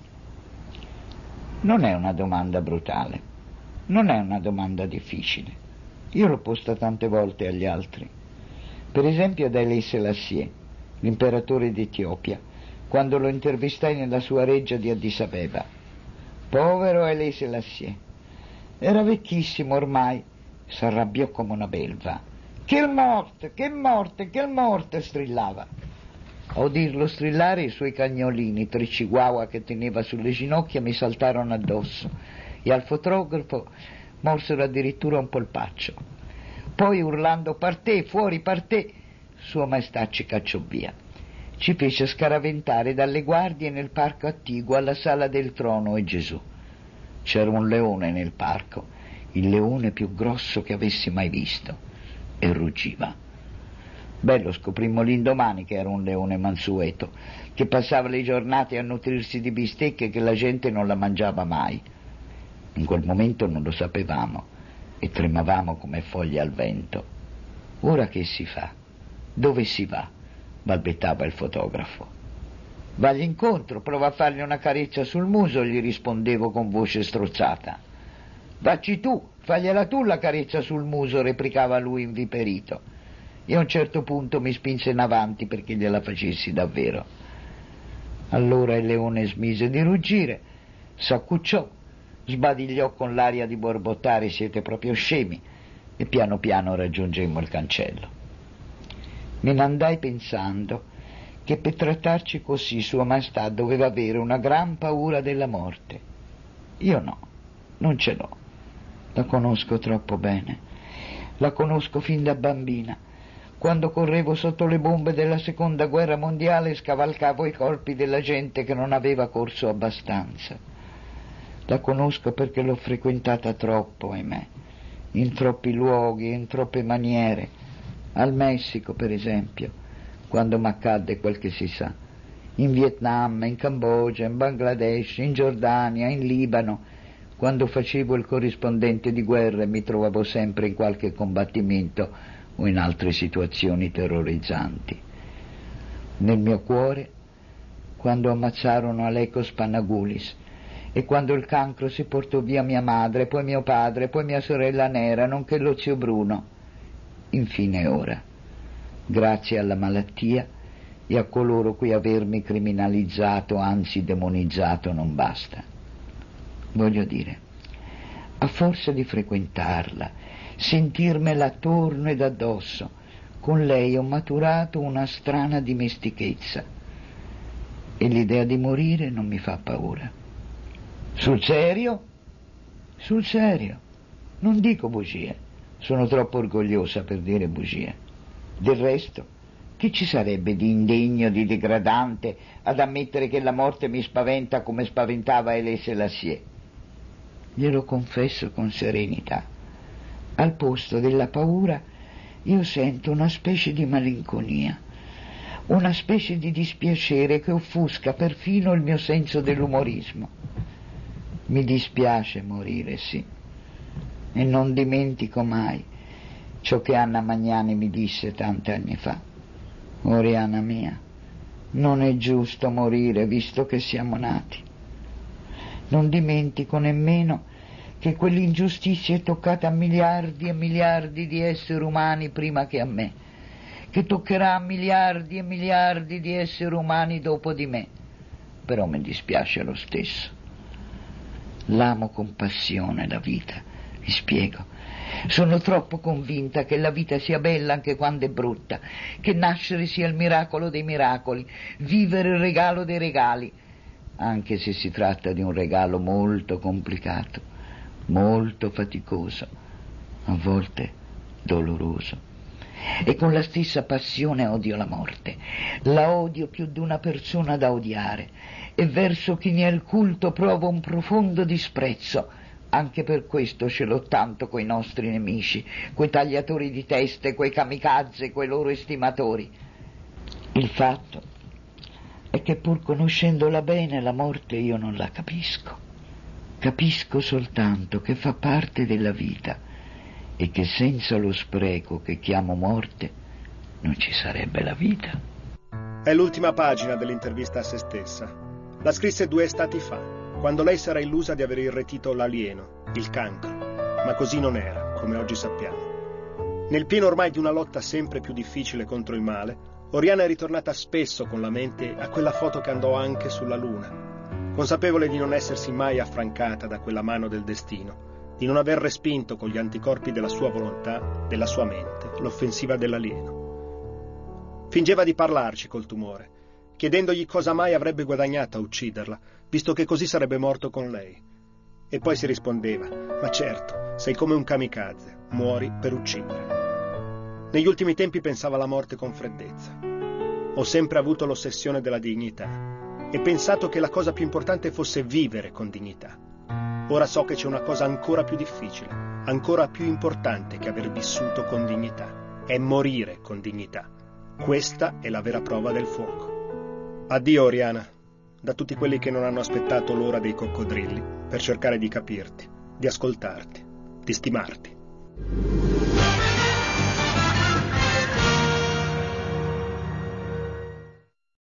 Non è una domanda brutale, non è una domanda difficile. Io l'ho posta tante volte agli altri. Per esempio ad Haile Selassie, l'imperatore d'Etiopia, quando lo intervistai nella sua reggia di Addis Abeba. Povero Haile Selassie. Era vecchissimo ormai, s'arrabbiò come una belva. Che morte, che morte, che morte, strillava. A udirlo strillare i suoi cagnolini, tre chihuahua che teneva sulle ginocchia, mi saltarono addosso e al fotografo morsero addirittura un polpaccio. Poi urlando partè, fuori partè, Sua Maestà ci cacciò via. Ci fece scaraventare dalle guardie nel parco attiguo alla Sala del Trono e Gesù. C'era un leone nel parco, il leone più grosso che avessi mai visto, e ruggiva. Bello, scoprimmo l'indomani che era un leone mansueto, che passava le giornate a nutrirsi di bistecche che la gente non la mangiava mai. In quel momento non lo sapevamo e tremavamo come foglie al vento. Ora che si fa? Dove si va? Balbettava il fotografo. Vagli incontro, prova a fargli una carezza sul muso, gli rispondevo con voce strozzata. Vacci tu, fagliela tu la carezza sul muso, replicava lui inviperito. E a un certo punto mi spinse in avanti perché gliela facessi davvero. Allora il leone smise di ruggire, s'accucciò, sbadigliò con l'aria di borbottare siete proprio scemi, e piano piano raggiungemmo il cancello. Me ne andai pensando che per trattarci così Sua Maestà doveva avere una gran paura della morte. Io no, non ce l'ho. La conosco troppo bene. La conosco fin da bambina. Quando correvo sotto le bombe della seconda guerra mondiale scavalcavo i colpi della gente che non aveva corso abbastanza. La conosco perché l'ho frequentata troppo, ahimè, in troppi luoghi, in troppe maniere. Al Messico, per esempio, quando m'accadde quel che si sa, in Vietnam, in Cambogia, in Bangladesh, in Giordania, in Libano, quando facevo il corrispondente di guerra e mi trovavo sempre in qualche combattimento o in altre situazioni terrorizzanti. Nel mio cuore, quando ammazzarono Alekos Panagoulis e quando il cancro si portò via mia madre, poi mio padre, poi mia sorella Nera, nonché lo zio Bruno. Infine ora, grazie alla malattia e a coloro cui avermi criminalizzato, anzi demonizzato, non basta. Voglio dire, a forza di frequentarla, sentirmela attorno ed addosso, con lei ho maturato una strana dimestichezza e l'idea di morire non mi fa paura. Sul serio? Sul serio. Non dico bugie. Sono troppo orgogliosa per dire bugie. Del resto, che ci sarebbe di indegno, di degradante ad ammettere che la morte mi spaventa come spaventava Haile Selassie? Glielo confesso con serenità. Al posto della paura io sento una specie di malinconia, una specie di dispiacere che offusca perfino il mio senso dell'umorismo. Mi dispiace morire, sì. E non dimentico mai ciò che Anna Magnani mi disse tanti anni fa. Oriana mia, non è giusto morire visto che siamo nati. Non dimentico nemmeno che quell'ingiustizia è toccata a miliardi e miliardi di esseri umani prima che a me, che toccherà a miliardi e miliardi di esseri umani dopo di me. Però mi dispiace lo stesso. L'amo con passione la vita. Mi spiego. Sono troppo convinta che la vita sia bella anche quando è brutta, che nascere sia il miracolo dei miracoli, vivere il regalo dei regali, anche se si tratta di un regalo molto complicato, molto faticoso, a volte doloroso. E con la stessa passione odio la morte, la odio più di una persona da odiare, e verso chi ne ha il culto provo un profondo disprezzo. Anche per questo ce l'ho tanto coi nostri nemici, quei tagliatori di teste, quei kamikaze, quei loro estimatori. Il fatto è che pur conoscendola bene la morte io non la capisco. Capisco soltanto che fa parte della vita e che senza lo spreco che chiamo morte non ci sarebbe la vita. È l'ultima pagina dell'intervista a se stessa. La scrisse due estati fa, quando lei s'era illusa di aver irretito l'alieno, il cancro, ma così non era, come oggi sappiamo. Nel pieno ormai di una lotta sempre più difficile contro il male, Oriana è ritornata spesso con la mente a quella foto che andò anche sulla Luna, consapevole di non essersi mai affrancata da quella mano del destino, di non aver respinto con gli anticorpi della sua volontà, della sua mente, l'offensiva dell'alieno. Fingeva di parlarci col tumore, chiedendogli cosa mai avrebbe guadagnato a ucciderla, visto che così sarebbe morto con lei. E poi si rispondeva: ma certo, sei come un kamikaze, muori per uccidere. Negli ultimi tempi pensava alla morte con freddezza. Ho sempre avuto l'ossessione della dignità e pensato che la cosa più importante fosse vivere con dignità. Ora so che c'è una cosa ancora più difficile, ancora più importante che aver vissuto con dignità. È morire con dignità. Questa è la vera prova del fuoco. Addio, Oriana, da tutti quelli che non hanno aspettato l'ora dei coccodrilli per cercare di capirti, di ascoltarti, di stimarti.